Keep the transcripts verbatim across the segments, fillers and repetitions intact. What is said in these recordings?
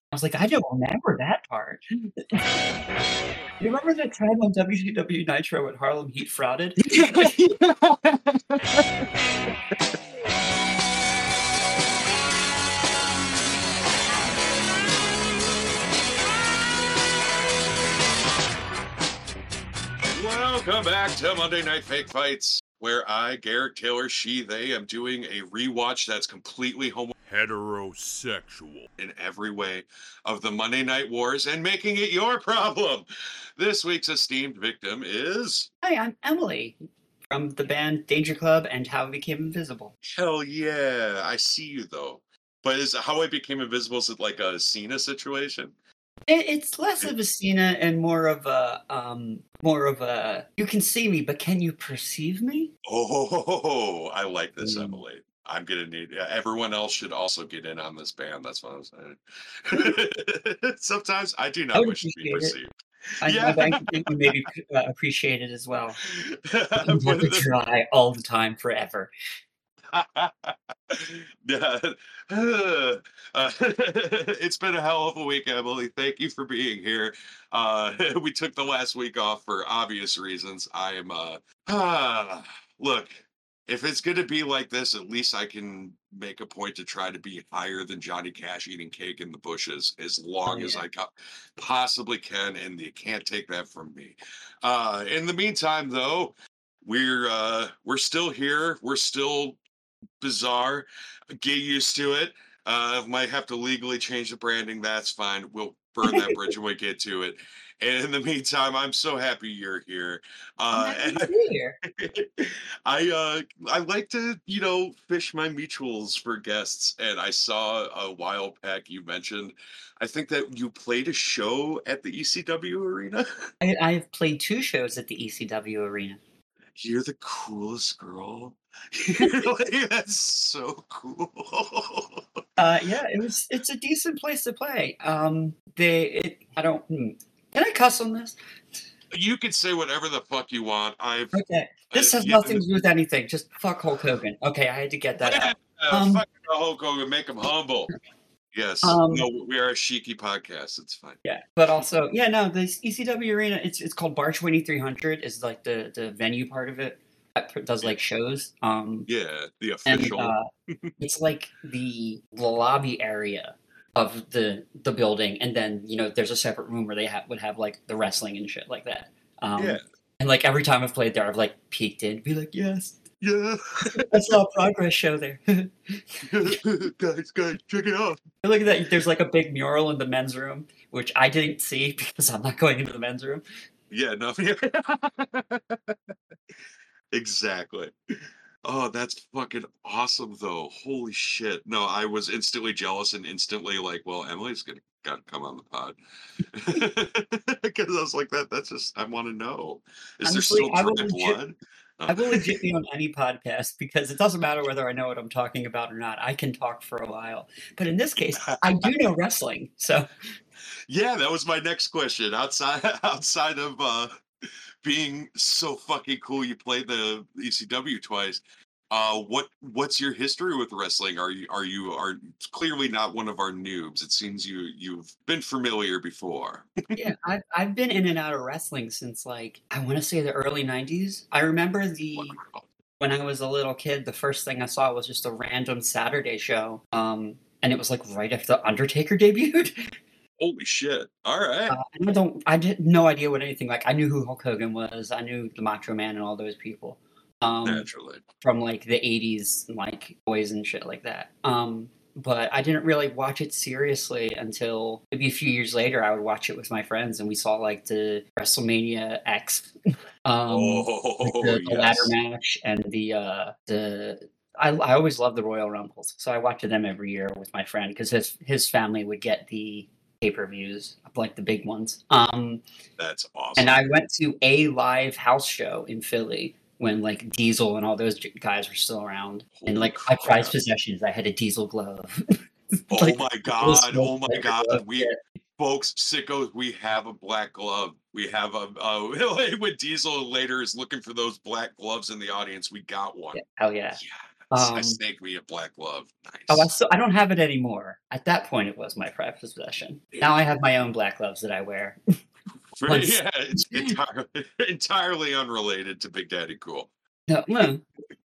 I was like, "I don't remember that part." You remember the time on W C W Nitro when Harlem Heat frauded? Welcome back to Monday Night Fake Fights, where I, Garrett Taylor, she, they, am doing a rewatch that's completely homo heterosexual in every way of the Monday Night Wars and making it your problem. This week's esteemed victim is... Hi, I'm Emily from the band Danger Club and How I Became Invisible. Hell yeah, I see you though. But is How I Became Invisible, is it like a Cena situation? It, it's less of a Cena and more of a, um, more of a, you can see me, but can you perceive me? Oh, I like this, Mm. Emily. I'm gonna need. Yeah, everyone else should also get in on this band. That's what I'm saying. Sometimes I do I not would wish to be appreciate it. perceived. I, Yeah, I think you maybe uh, appreciate it as well. You don't have but to the, try all the time forever. yeah. Uh, it's been a hell of a week, Emily. Thank you for being here. Uh, we took the last week off for obvious reasons. I am. Uh, ah, look. If it's going to be like this, at least I can make a point to try to be higher than Johnny Cash eating cake in the bushes as long Oh, as yeah. I ca- possibly can, and you can't take that from me. Uh, in the meantime, though, we're uh, we're still here. We're still bizarre. Get used to it. Uh, might have to legally change the branding. That's fine. We'll burn that bridge when we get to it. And in the meantime, I'm so happy you're here. I'm Uh, happy and to be here. I uh I like to, you know, fish my mutuals for guests, and I saw a while back you mentioned, I think that you played a show at the E C W arena. I, I've played two shows at the E C W arena. You're the coolest girl. Like, that's so cool. Uh, yeah, it was. It's a decent place to play. Um, they. It, I don't. Hmm. Can I cuss on this? You can say whatever the fuck you want. I've Okay, uh, this has yeah, nothing to do with anything. Just fuck Hulk Hogan. Okay, I had to get that yeah, out. Um, fuck the Hulk Hogan, make him humble. Yes. um, No, we are a cheeky podcast. It's fine. yeah, but also, yeah, no, the E C W arena. It's it's called Bar twenty-three hundred. Is like the the venue part of it that pr- does Yeah, like shows. Um, yeah, the and official. uh, it's like the the lobby area of the the building, and then you know there's a separate room where they ha- would have like the wrestling and shit like that. Yeah. Um, and like every time I've played there, I've like peeked in, be like, yes, Yeah. I saw a progress show there. Guys, guys, check it out. Look at that! There's like a big mural in the men's room, which I didn't see because I'm not going into the men's room. Yeah, no. Exactly. Oh, that's fucking awesome, though. Holy shit. No, I was instantly jealous and instantly like, well, Emily's gonna gotta come on the pod. Because I was like, that that's just I want to know. Is there Honestly, still I will dry legit, blood? Uh, I will legit be on any podcast because it doesn't matter whether I know what I'm talking about or not. I can talk for a while, but in this case, I do know wrestling, so. yeah, that was my next question. Outside outside of uh being so fucking cool, you played the E C W twice. Uh, what what's your history with wrestling? Are you are you are clearly not one of our noobs? It seems you you've been familiar before. Yeah, I've I've been in and out of wrestling since like I want to say the early nineties. I remember the Wow. when I was a little kid, the first thing I saw was just a random Saturday show, um, and it was like right after the Undertaker debuted. Holy shit! All right, Uh, and I don't, I had no idea what anything like. I knew who Hulk Hogan was. I knew the Macho Man and all those people, um, naturally. from like the eighties, like boys and shit like that. Um, but I didn't really watch it seriously until maybe a few years later. I would watch it with my friends, and we saw like the WrestleMania X, um, like Oh the, the ladder yes, match and the uh, the. I, I always loved the Royal Rumbles, so I watched them every year with my friend because his his family would get the pay-per-views, like the big ones. Um, that's and awesome. I went to a live house show in Philly when like Diesel and all those j- guys were still around. And Holy like my prized crap! possessions, I had a Diesel glove, Oh like my a little god! smoke Oh my fighter god! glove. We Yeah, folks, sickos, we have a black glove. We have a uh, when Diesel later is looking for those black gloves in the audience. We got one. yeah, hell yeah. I Um, snaked me a black glove. oh, I Nice. still I don't have it anymore. At that point, it was my prized possession. Now I have my own black gloves that I wear. Once, Yeah, it's entirely entirely unrelated to Big Daddy Cool. no, well,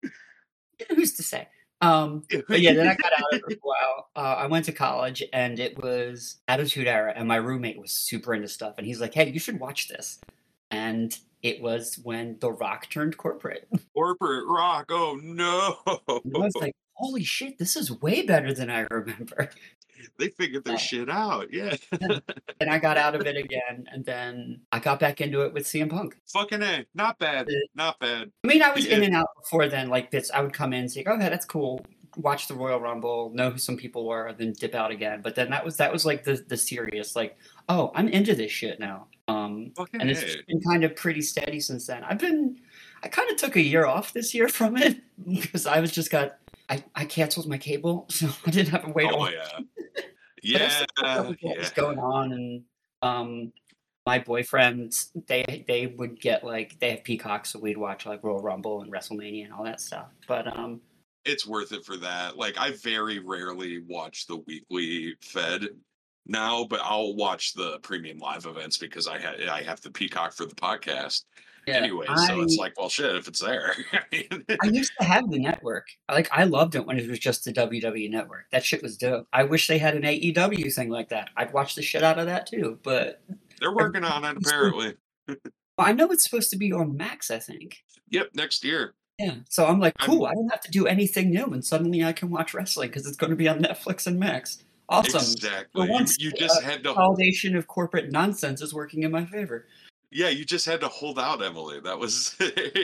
who's to say? Um, but yeah, then I got out of it for a while. Uh, I went to college, and it was Attitude Era, and my roommate was super into stuff, and he's like, "Hey, you should watch this." And it was when The Rock turned corporate. Corporate rock. Oh no. And I was like, "Holy shit, this is way better than I remember." They figured their Uh, shit out. Yeah. yeah. And I got out of it again, and then I got back into it with C M Punk. Fucking A. Not bad. Not bad. I mean, I was in Yeah. and out before then. Like bits, I would come in, say, "Oh, yeah, that's cool." Watch the Royal Rumble, know who some people were, then dip out again. But then that was that was like the the serious, like, oh, I'm into this shit now. Um, Fucking and it's A. been kind of pretty steady since then. I've been, I kind of took a year off this year from it because I was just got, I, I canceled my cable, so I didn't have to wait. Oh all yeah. But I Yeah. still kept up with what was Yeah. going on, and um, my boyfriends they they would get like they have Peacock, so we'd watch like Royal Rumble and WrestleMania and all that stuff. But um, It's worth it for that. Like I very rarely watch the weekly Fed now, but I'll watch the premium live events because I ha- I have the Peacock for the podcast yeah, anyway. So it's I like, well, shit, if it's there. I used to have the network. Like I loved it when it was just the W W E network. That shit was dope. I wish they had an A E W thing like that. I'd watch the shit out of that too. But They're working on it apparently. I know it's supposed to be on Max, I think. Yep, next year. Yeah, so I'm like, I'm cool. I don't have to do anything new, and suddenly I can watch wrestling because it's going to be on Netflix and Max. Awesome. For exactly. You, once, you uh, just had to consolidation of corporate nonsense is working in my favor. yeah, you just had to hold out, Emily. That was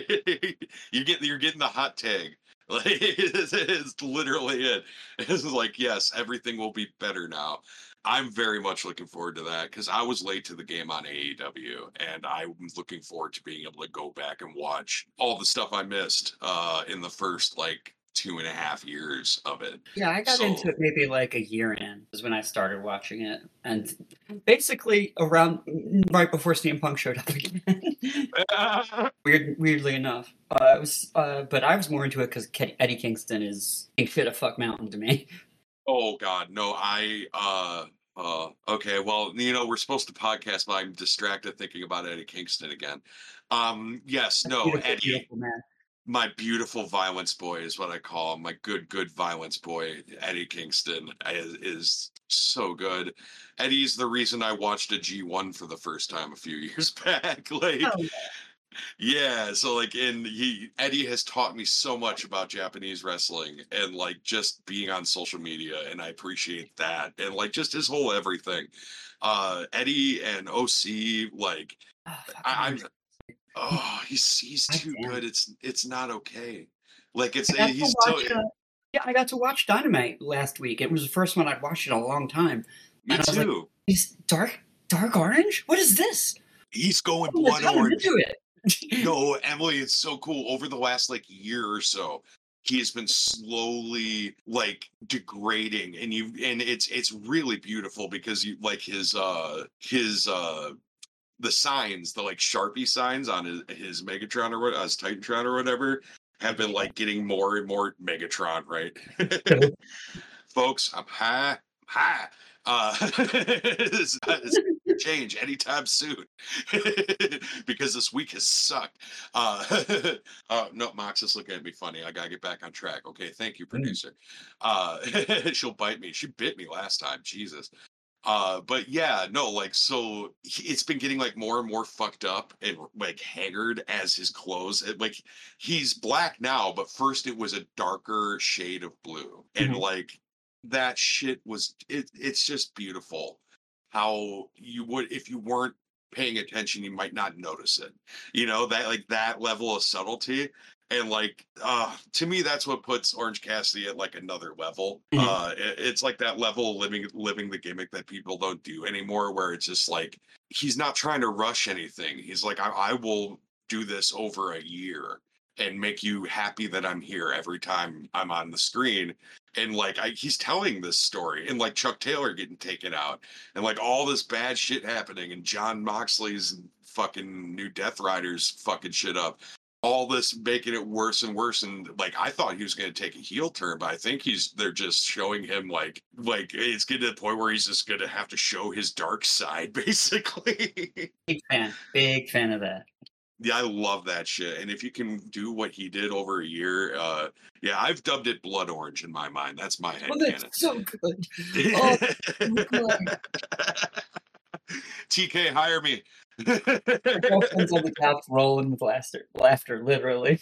you get you're getting the hot tag. Like it's, it's literally it. It's like, yes, everything will be better now. I'm very much looking forward to that because I was late to the game on A E W, and I'm looking forward to being able to go back and watch all the stuff I missed uh, in the first like two and a half years of it. Yeah, I got into So it maybe like a year in is when I started watching it, and basically around right before C M Punk showed up again. Weird, weirdly enough, uh, it was, uh, but I was more into it because Eddie Kingston is king shit a fuck mountain to me. oh God, no, I uh uh okay, well, you know, we're supposed to podcast, but I'm distracted thinking about Eddie Kingston again. Um, yes, no, Beautiful, Eddie, beautiful man. my beautiful violence boy is what I call him. My good, good violence boy, Eddie Kingston is, is so good. Eddie's the reason I watched a G one for the first time a few years back. Like, Oh, yeah, so like in he Eddie has taught me so much about Japanese wrestling and like just being on social media, and I appreciate that, and like just his whole everything. Uh Eddie and O C, like oh, fucking I, I'm amazing. oh he's he's God too damn. good. It's it's not okay. Like it's I got to he's so watch. Uh, yeah, I got to watch Dynamite last week. It was the first one I'd watched in a long time, me and I was like, too. "Is dark, dark orange? What is this?" He's going Oh, blood that's how I'm orange. into it. No, Emily, it's so cool. Over the last like year or so, he has been slowly like degrading, and you and it's it's really beautiful because you like his uh his uh the signs, the like Sharpie signs on his, his Megatron or what uh, his Titantron or whatever have been like getting more and more Megatron, right? Folks, I'm high, high. Uh, it's not it's change anytime soon because this week has sucked. Uh, uh, no, Mox is looking at me funny. I gotta get back on track. Okay, thank you, Mm. producer. Uh, she'll bite me. She bit me last time. Jesus. Uh, but yeah, no, like so he- it's been getting like more and more fucked up and like haggard as his clothes. It, like he's black now, but first it was a darker shade of blue, and Mhm. like that shit was it. It's just beautiful how you would if you weren't paying attention, you might not notice it. You know that like that level of subtlety. And like uh to me that's what puts Orange Cassidy at like another level. Mhm. Uh it- it's like that level of living living the gimmick that people don't do anymore, where it's just like he's not trying to rush anything. He's like, I, I will do this over a year and make you happy that I'm here every time I'm on the screen. And like I, he's telling this story, and like Chuck Taylor getting taken out, and like all this bad shit happening, and John Moxley's fucking new Death Riders fucking shit up. all this making it worse and worse. And like, I thought he was going to take a heel turn, but I think he's, they're just showing him like, like it's getting to the point where he's just going to have to show his dark side, basically. Big fan, big fan of that. Yeah, I love that shit. And if you can do what he did over a year, uh, yeah, I've dubbed it Blood Orange in my mind. That's my head Oh, canon. that's so good. Oh, so good. T K, hire me. Girlfriend's on the couch rolling with laughter, laughter, literally.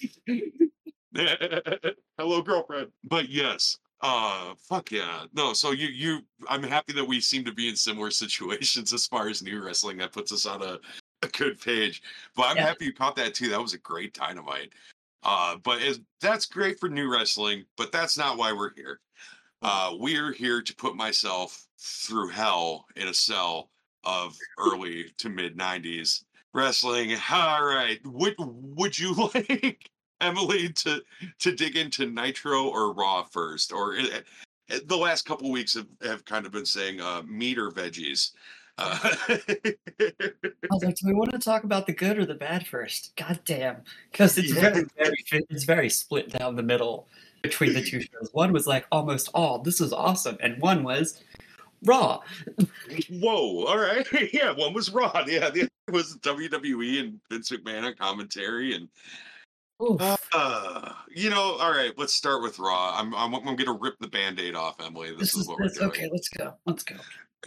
Hello, girlfriend. But yes, uh, fuck yeah. No, so you, you, I'm happy that we seem to be in similar situations as far as new wrestling. That puts us on a, a good page. But I'm Yeah. happy you caught that too. That was a great Dynamite. Uh, but as, that's great for new wrestling, but that's not why we're here. Uh, we're here to put myself through hell in a cell of early to mid nineties wrestling. All right. Would, would you like Emily to, to dig into Nitro or Raw first? Or uh, the last couple weeks have, have kind of been saying uh, meat or veggies. Uh, I was like, do we want to talk about the good or the bad first? God damn. Because it's Yeah. very, very, it's very split down the middle between the two shows. One was like almost all, this is awesome. And one was Raw. Whoa, all right. Yeah, one was Raw. Yeah, the other was W W E and Vince McMahon on commentary. And, Oof. uh, you know, all right, let's start with Raw. I'm, I'm, I'm going to rip the Band-Aid off, Emily. This, This is, is, what this, we're doing. okay, let's go. Let's go.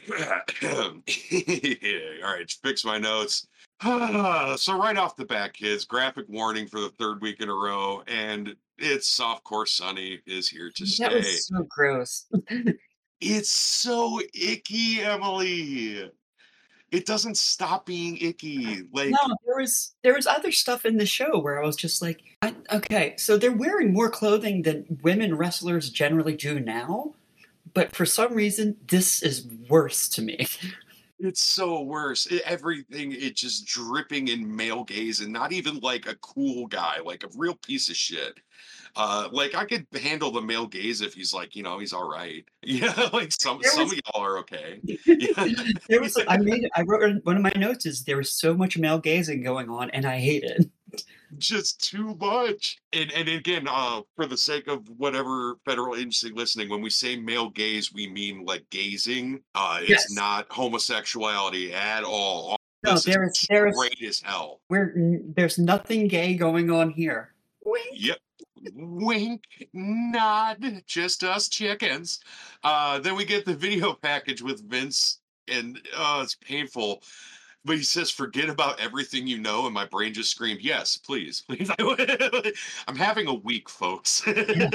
Yeah, all right, fix my notes. So right off the bat, kids, graphic warning for the third week in a row, and it's Softcore Sunny is here to That stay. was so gross. It's so icky, Emily. It doesn't stop being icky. Like, No, there was there was other stuff in the show where I was just like, I, okay, so they're wearing more clothing than women wrestlers generally do now, but for some reason, this is worse to me. it's so worse. It, everything, it just dripping in male gaze, and not even like a cool guy, like a real piece of shit. Uh, like I could handle the male gaze if he's like, you know, he's all right. Yeah, like some There some was of y'all are okay. Yeah. there was I made I wrote in one of my notes is there was so much male gazing going on, and I hate it. Just too much. And and again, uh, for the sake of whatever federal agency listening, when we say male gaze, we mean like gazing. Uh, it's Yes. not homosexuality at all. No, This there is is there is straight as hell. where there's nothing gay going on here. Wink. Yep. Wink, nod, just us chickens. Uh, then we get the video package with Vince, and uh, it's painful. But he says, forget about everything you know, and my brain just screamed, yes, please, please. I'm having a week, folks. Yeah.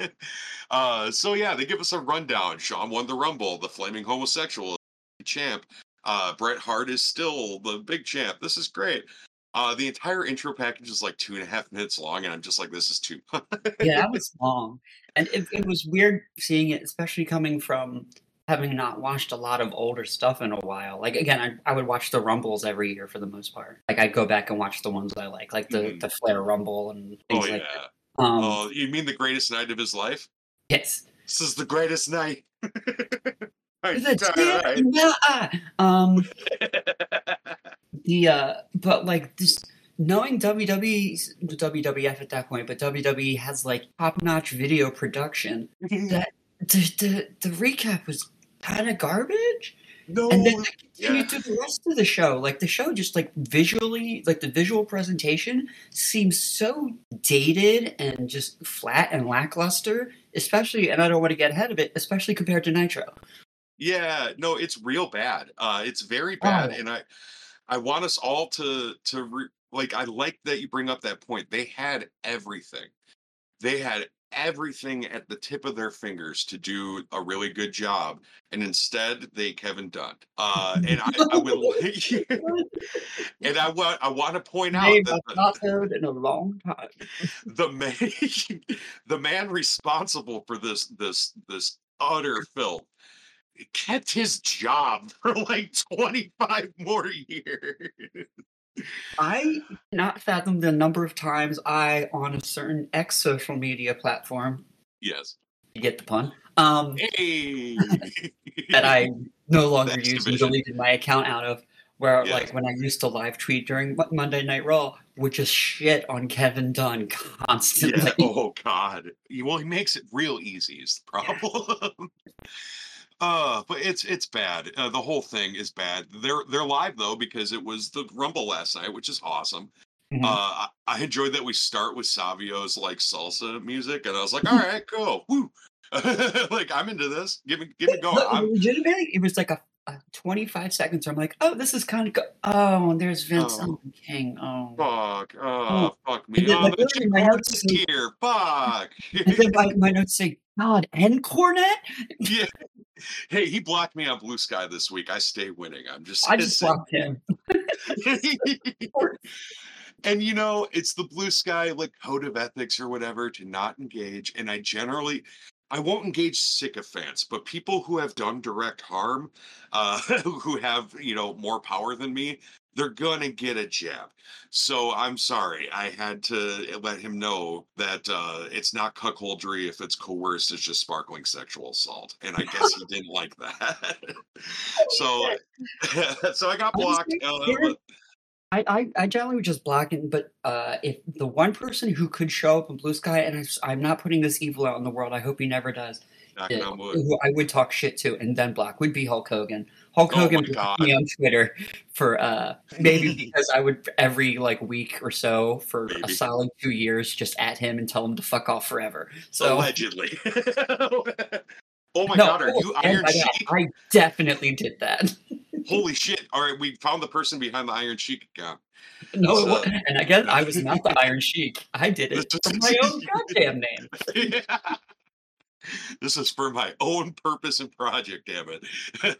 uh, so yeah, they give us a rundown. Shawn won the Rumble, the flaming homosexual champ. Uh, Bret Hart is still the big champ. This is great. Uh, the entire intro package is like two and a half minutes long, and I'm just like, this is too much. Yeah, that was long. And it, it was weird seeing it, especially coming from having not watched a lot of older stuff in a while. Like, again, I, I would watch the Rumbles every year for the most part. Like, I'd go back and watch the ones I like, like the, Mhm. the Flair Rumble and things Oh, like yeah. that. Um, Oh, you mean the greatest night of his life? yes. This is the greatest night. I The died. tear in the eye. Um, the, uh, but like, this, knowing W W E's, W W F at that point, but W W E has like top-notch video production, that the, the, the recap was kind of garbage. No, And then they continue yeah. through the rest of the show. Like, the show just, like, visually, like, the visual presentation seems so dated and just flat and lackluster, especially, and I don't want to get ahead of it, especially compared to Nitro. Yeah, no, it's real bad. Uh, it's very bad, Oh. and I, I want us all to to re, like. I like that you bring up that point. They had everything. They had everything at the tip of their fingers to do a really good job, and instead they Kevin Dunn. Uh, and I, I will, and I want I want to point out Name that I've not heard in a long time. the man the man responsible for this this this utter filth kept his job for like twenty-five more years. I cannot fathom the number of times I, on a certain X social media platform, Yes. you get the pun, um, Hey. that I no longer That's use and division. deleted my account out of, Where Yes. like when I used to live tweet during Mo- Monday Night Raw, would just shit on Kevin Dunn Yeah. constantly. Oh God. He- Well, he makes it real easy. Is the Yeah. problem? Uh, but it's it's bad. Uh, the whole thing is bad. They're they're live though because it was the Rumble last night, which is awesome. Mhm. Uh, I, I enjoyed that we start with Savio's like salsa music, and I was like, all right, cool, woo. Like I'm into this. Give me give me going. Look, I'm legitimately, it was like a, a twenty-five seconds. Where I'm like, oh, this is kind of go- oh, and there's Vince oh oh, King. Oh, fuck, oh, oh fuck and me. then Oh, like the literally Jim my notes Cornette is say, here. Fuck. and then my, my notes say, God, and Cornette. Yeah. Hey, he blocked me on Blue Sky this week. I stay winning. I'm I just just saying. blocked him. And you know, it's the Blue Sky like code of ethics or whatever to not engage. And I generally, I won't engage sycophants, but people who have done direct harm, uh, who have you know more power than me, they're gonna get a jab. So I'm sorry, I had to let him know that uh, it's not cuckoldry if it's coerced. It's just sparkling sexual assault, and I guess he didn't like that. So, so I got blocked. Honestly, Uh, Aaron, I, I, I generally would just block it, but uh, if the one person who could show up in Blue Sky, and I, am not putting this evil out in the world, I hope he never does, knocking it, on wood. who I would talk shit to and then block would be Hulk Hogan. Hulk Oh Hogan my blocked god. me on Twitter for uh, maybe because I would every like week or so for a Maybe. solid two years just at him and tell him to fuck off forever. So Allegedly. Oh my no, god, I are will you stand Iron by that. Sheik? I definitely did that. Holy shit. All right, we found the person behind the Iron Sheik account. No, it So wa- and again, I was not the Iron Sheik. I did this it for my own goddamn name. is this is for my own purpose and project, damn it.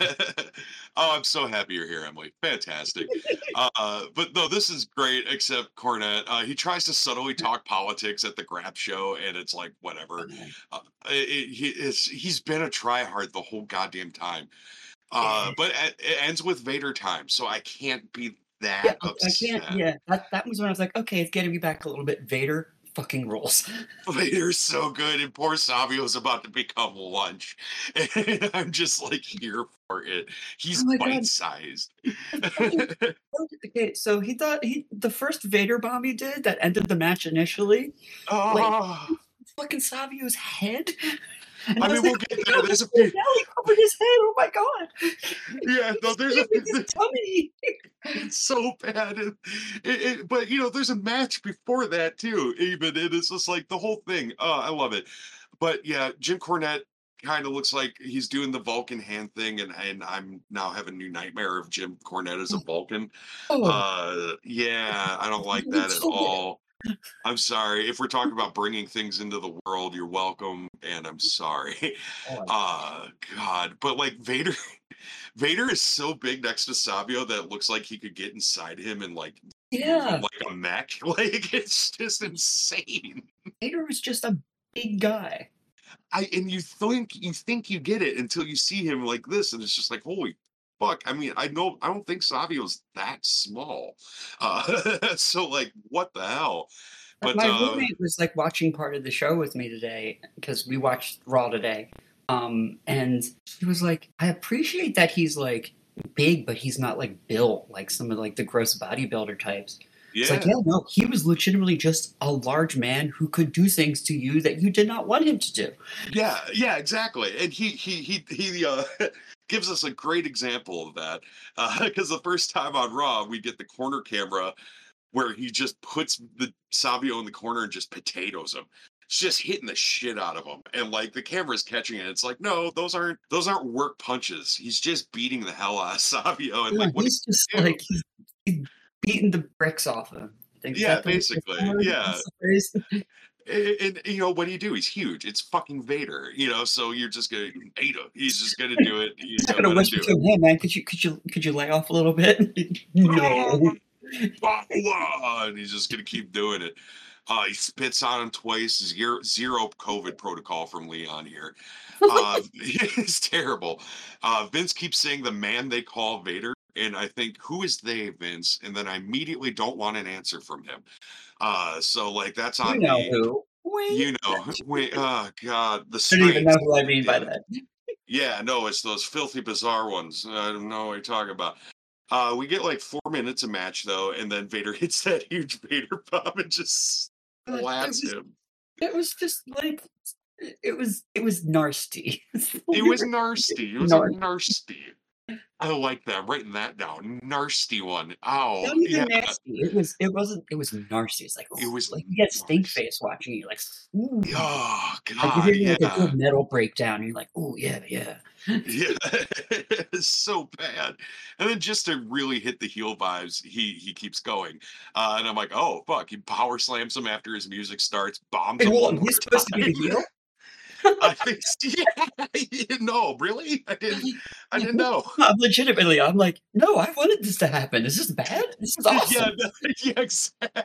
Oh, I'm so happy you're here, Emily. Fantastic. Uh, but no, this is great, except Cornette. Uh, he tries to subtly talk politics at the Grap show, and it's like, whatever. Uh, it, it- he, it's, he's been a tryhard the whole goddamn time. Uh, but it, it ends with Vader time, so I can't be Yeah, that I, I can't. upset. Yeah, that that was when I was like, okay, it's getting me back a little bit. Vader fucking rules. Vader's so good, and poor Savio's about to become lunch. And I'm just like here for it. He's Oh my bite god, sized. the fucking okay. So he thought he the first Vader bomb he did that ended the match initially, like Oh, fucking Savio's head, and I I was mean, like, we'll oh get my there. god, There's a the few. belly covered his head. Oh my god, Yeah, no, he's there's a. saving his tummy. It's so bad. It, it, it- but you know, there's a match before that too. Even and it's just like the whole thing. Oh, I love it. But yeah, Jim Cornette kind of looks like he's doing the Vulcan hand thing, and and I'm now having a new nightmare of Jim Cornette as a Vulcan. Oh, Uh, yeah, I don't like that it's at so good. all. I'm sorry. If we're talking about bringing things into the world, you're welcome, and I'm sorry. Oh, Uh, God, but like Vader, Vader is so big next to Savio that it looks like he could get inside him and like move him yeah, like a mech. Like it's just insane. Vader was just a big guy. I and you think you think you get it until you see him like this, and it's just like holy fuck. I mean, I know I don't think Savio's that small. Uh, so like, what the hell? Uh, But My uh, roommate was like watching part of the show with me today because we watched Raw today. Um, and he was like, I appreciate that he's like big, but he's not like built like some of like the gross bodybuilder types. It's like, yeah, yeah, no, he was legitimately just a large man who could do things to you that you did not want him to do. yeah, yeah, exactly. And he he he he uh, gives us a great example of that because the first time on Raw we get the corner camera where he just puts the Savio in the corner and just potatoes him. It's just hitting the shit out of him, and like the camera's catching it. It's like, no, those aren't those aren't work punches. He's just beating the hell out of Savio, and Yeah, like, what do he's just you do? like he's, he's beating the bricks off him. I think is Yeah, that the, the basically, word? yeah. That's the phrase. And, and you know what do you do? He's huge. It's fucking Vader, you know. So you're just gonna Vader. He's just gonna do it. You He's not gotta gonna let him whisper do to him, hey man, could you could you could you lay off a little bit? No. it. And he's just gonna keep doing it. Uh, he spits on him twice. Zero, zero COVID protocol from Leon here. Uh, it's terrible. Uh, Vince keeps saying the man they call Vader, and I think who is they, Vince? And then I immediately don't want an answer from him. Uh, so like that's You on know me. who. Wink. You know, wait, oh god, the I don't even know strains. who I mean by Yeah, that. yeah, no, it's those filthy, bizarre ones. I don't know what you're talking about. Uh, we get like four minutes of match though, and then Vader hits that huge Vader bomb and just But it splats was him. it was just like it was it was nasty. It was nasty. It was a Nasty. nasty. I like that. I'm writing that down. Nasty one. Ow. Not even Yeah. nasty. It was it wasn't it was nasty. It's like, It ooh, was like you get stink nasty. face watching it. You're like, ooh. Oh Like you're God. hearing like a Yeah. good metal breakdown, and you're like, oh yeah, yeah. Yeah. It's so bad. And then just to really hit the heel vibes, he he keeps going. Uh, and I'm like, oh fuck. He power slams him after his music starts, bombs Wait, him hold one on, more he's supposed to be time. the heel? I think yeah. No, really? I didn't I didn't know. I'm legitimately, I'm like, no, I wanted this to happen. Is this bad? This is Yeah, awesome. no, yeah, exactly.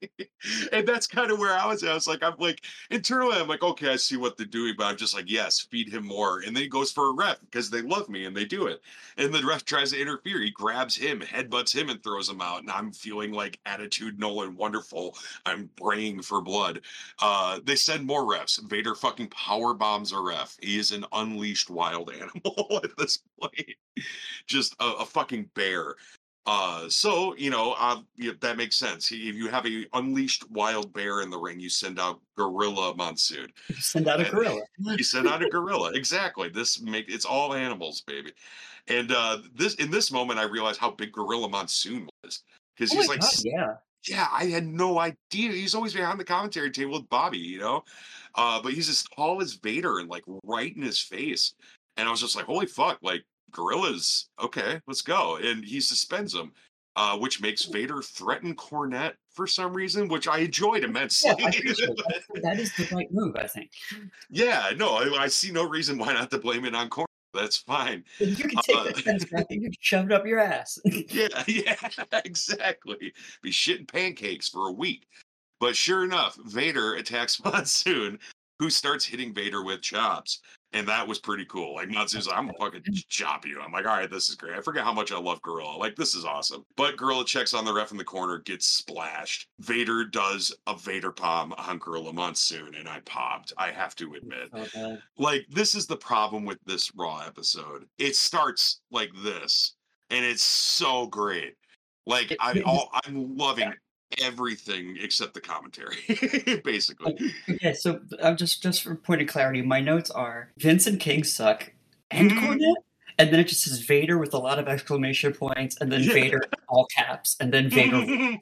And that's kind of where I was at. I was like, I'm like, internally, I'm like, okay, I see what they're doing, but I'm just like, yes, feed him more. And then he goes for a ref because they love me and they do it. And the ref tries to interfere. He grabs him, headbutts him, and throws him out. And I'm feeling like attitude Nolan wonderful. I'm praying for blood. Uh, they send more refs. Vader fucking power bombs a ref. He is an unleashed wild animal at this point. Just a, a fucking bear. Uh, so you know, uh, yeah, that makes sense. If you have a unleashed wild bear in the ring, you send out Gorilla Monsoon. You send out a Uh, gorilla. you send out a gorilla. Exactly. This make it's all animals, baby. And uh, this in this moment, I realized how big Gorilla Monsoon was because Oh my he's like, god, s- yeah. yeah, I had no idea. He's always behind the commentary table with Bobby, you know. Uh, but he's as tall as Vader and like right in his face. And I was just like, holy fuck, like gorillas, okay, let's go. And he suspends him, uh, which makes Vader threaten Cornette for some reason, which I enjoyed Yeah, I immensely. appreciate that. That is the right move, I think. Yeah, no, I, I see no reason why not to blame it on Cornette. That's fine. If you can take Uh, that ten scrap, you can shove it up your ass. yeah, yeah, exactly. Be shitting pancakes for a week. But sure enough, Vader attacks Monsoon, who starts hitting Vader with chops. And that was pretty cool. Like Monsoon's like, I'm gonna fucking chop you. I'm like, all right, this is great. I forget how much I love Gorilla. Like, this is awesome. But Gorilla checks on the ref in the corner, gets splashed. Vader does a Vader palm on Gorilla Monsoon, and I popped. I have to admit. So bad. Like, this is the problem with this Raw episode. It starts like this, and it's so great. Like, It- I it- all I'm loving everything except the commentary, basically. Okay, so uh, just just for point of clarity, my notes are Vince and King suck, and Cornette, and then it just says Vader with a lot of exclamation points, and then Yeah. Vader all caps, and then Vader.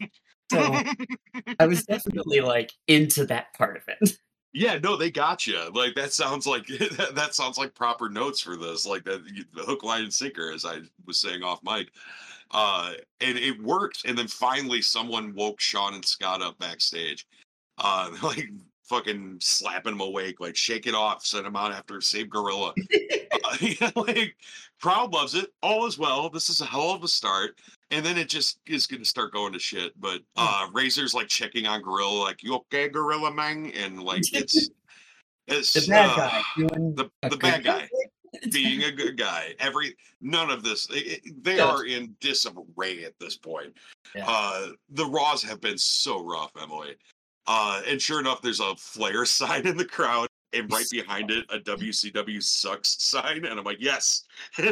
So I was definitely like into that part of it. Yeah, no, they got you. Like that sounds like that, that sounds like proper notes for this, like that the hook, line, and sinker, as I was saying off mic. Uh, and it worked. And then finally, someone woke Sean and Scott up backstage, uh, like fucking slapping him awake, like shake it off, send him out after save Gorilla. Uh, yeah, like crowd loves it. All is well. This is a hell of a start. And then it just is going to start going to shit. But uh, Razor's like checking on Gorilla, like, "You okay, Gorilla man?" And like it's it's The bad uh, guy doing the a the good bad guy thing. being a good guy. Every none of this. It, it- they Yeah. are in disarray at this point. Yeah. Uh, the Raws have been so rough, Emily. Uh, and sure enough, there's a Flair sign in the crowd, and right behind it, a W C W sucks sign. And I'm like, yes,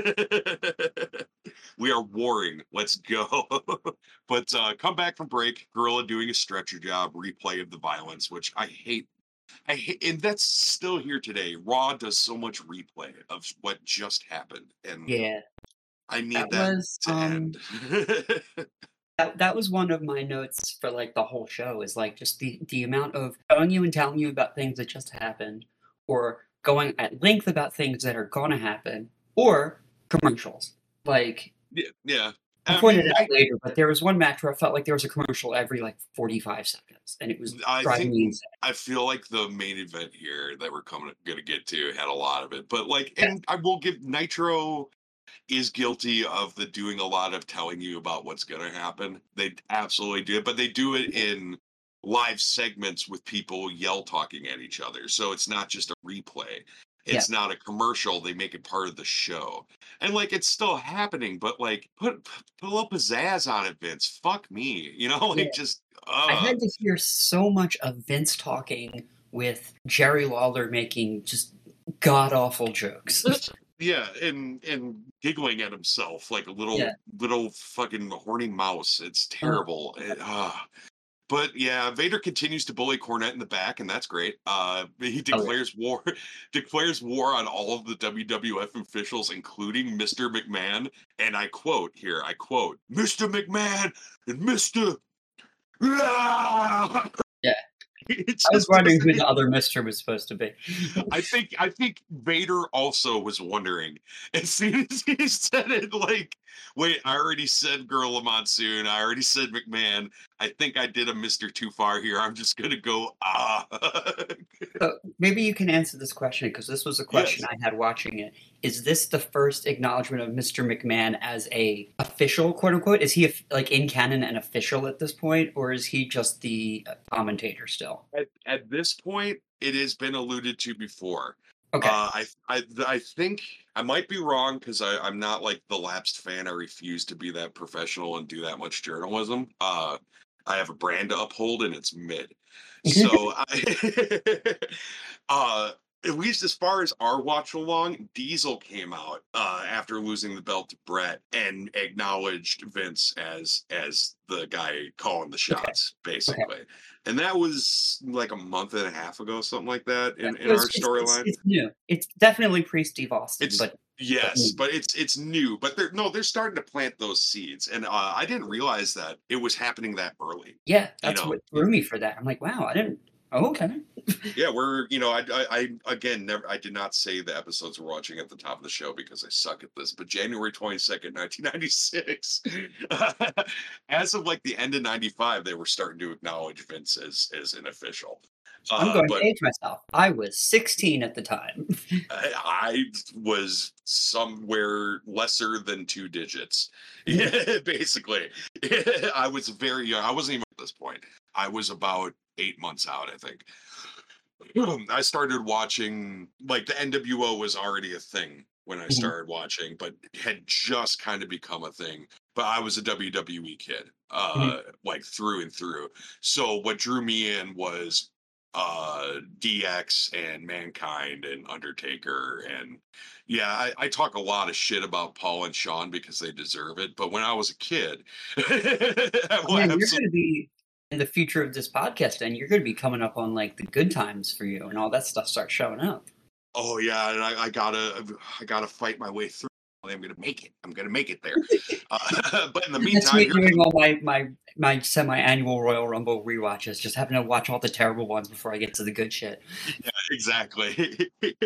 we are warring. Let's go. But uh, come back from break, Gorilla doing a stretcher job, replay of the violence, which I hate. I hate, and that's still here today. Raw does so much replay of what just happened, and Yeah, I need that that, was to um end. that that was one of my notes for like the whole show is like just the the amount of telling you and telling you about things that just happened, or going at length about things that are gonna happen, or commercials. Like yeah, yeah. I I pointed mean, it out later, but there was one match where I felt like there was a commercial every like forty-five seconds, and it was I driving think me insane. I feel like the main event here that we're coming going to get to had a lot of it, but like, Yeah. and I will give Nitro is guilty of the doing a lot of telling you about what's going to happen. They absolutely do it, but they do it in live segments with people yell talking at each other. So it's not just a replay. It's not a commercial. They make it part of the show. And like it's still happening, but like put put a little pizzazz on it, Vince. Fuck me. You know, like Yeah. just I uh had to hear so much of Vince talking with Jerry Lawler making just god awful jokes. Yeah, and and giggling at himself like a Yeah. little little fucking horny mouse. It's Uh, terrible. It, ah. But yeah, Vader continues to bully Cornette in the back, and that's great. Uh, he oh yeah. declares war, declares war on all of the W W F officials, including Mister McMahon. And I quote here, I quote, "Mister McMahon and Mister" Yeah. It I was just wondering who doesn't. the other Mister was supposed to be. I think I think Vader also was wondering as soon as he said it, like, wait, I already said Gorilla Monsoon, I already said McMahon. I think I did a Mister Too Far here. I'm just gonna go ah. So maybe you can answer this question because this was a question Yes. I had watching it. Is this the first acknowledgement of Mister McMahon as a official, quote unquote? Is he like in canon an official at this point, or is he just the uh, commentator still? At, at this point, it has been alluded to before. Okay. Uh, I, I, I think I might be wrong because I'm not like the lapsed fan. I refuse to be that professional and do that much journalism. Uh, I have a brand to uphold, and it's mid. So, I, uh, at least as far as our watch along, Diesel came out uh, after losing the belt to Brett and acknowledged Vince as as the guy calling the Okay. shots, Okay. basically. And that was like a month and a half ago, something like that, Yeah, in, in so our it's, it's, it's, storyline. it's new. It's definitely pre Steve Austin, It's but but yes, new. but it's it's new. But they're no, they're starting to plant those seeds, and uh, I didn't realize that it was happening that early. Yeah, You that's know, what threw me for that. I'm like, wow, I didn't. Oh, okay. yeah, we're you know, I, I I again never I did not say the episodes we're watching at the top of the show because I suck at this. But January twenty second, nineteen ninety six, as of like the end of ninety five, they were starting to acknowledge Vince as as an official. I'm Uh, going to but age myself. I was sixteen at the time. I, I was somewhere lesser than two digits. Yeah, basically. I was very young. I wasn't even at this point. I was about eight months out, I think. I started watching, like, the N W O was already a thing when I Mhm. started watching, but had just kind of become a thing. But I was a W W E kid, uh, Mhm. like through and through. So what drew me in was uh D X and Mankind and Undertaker. And yeah, I, I talk a lot of shit about Paul and Sean because they deserve it. But when I was a kid, I Oh will man, you're absolutely. going to be in the future of this podcast, and you're going to be coming up on like the good times for you, and all that stuff starts showing up. Oh yeah, and I, I gotta I gotta fight my way through. I'm gonna make it. I'm gonna make it there. Uh, but in the That's meantime, me here doing comes all my my my semi-annual Royal Rumble rewatches, just having to watch all the terrible ones before I get to the good shit. yeah, exactly.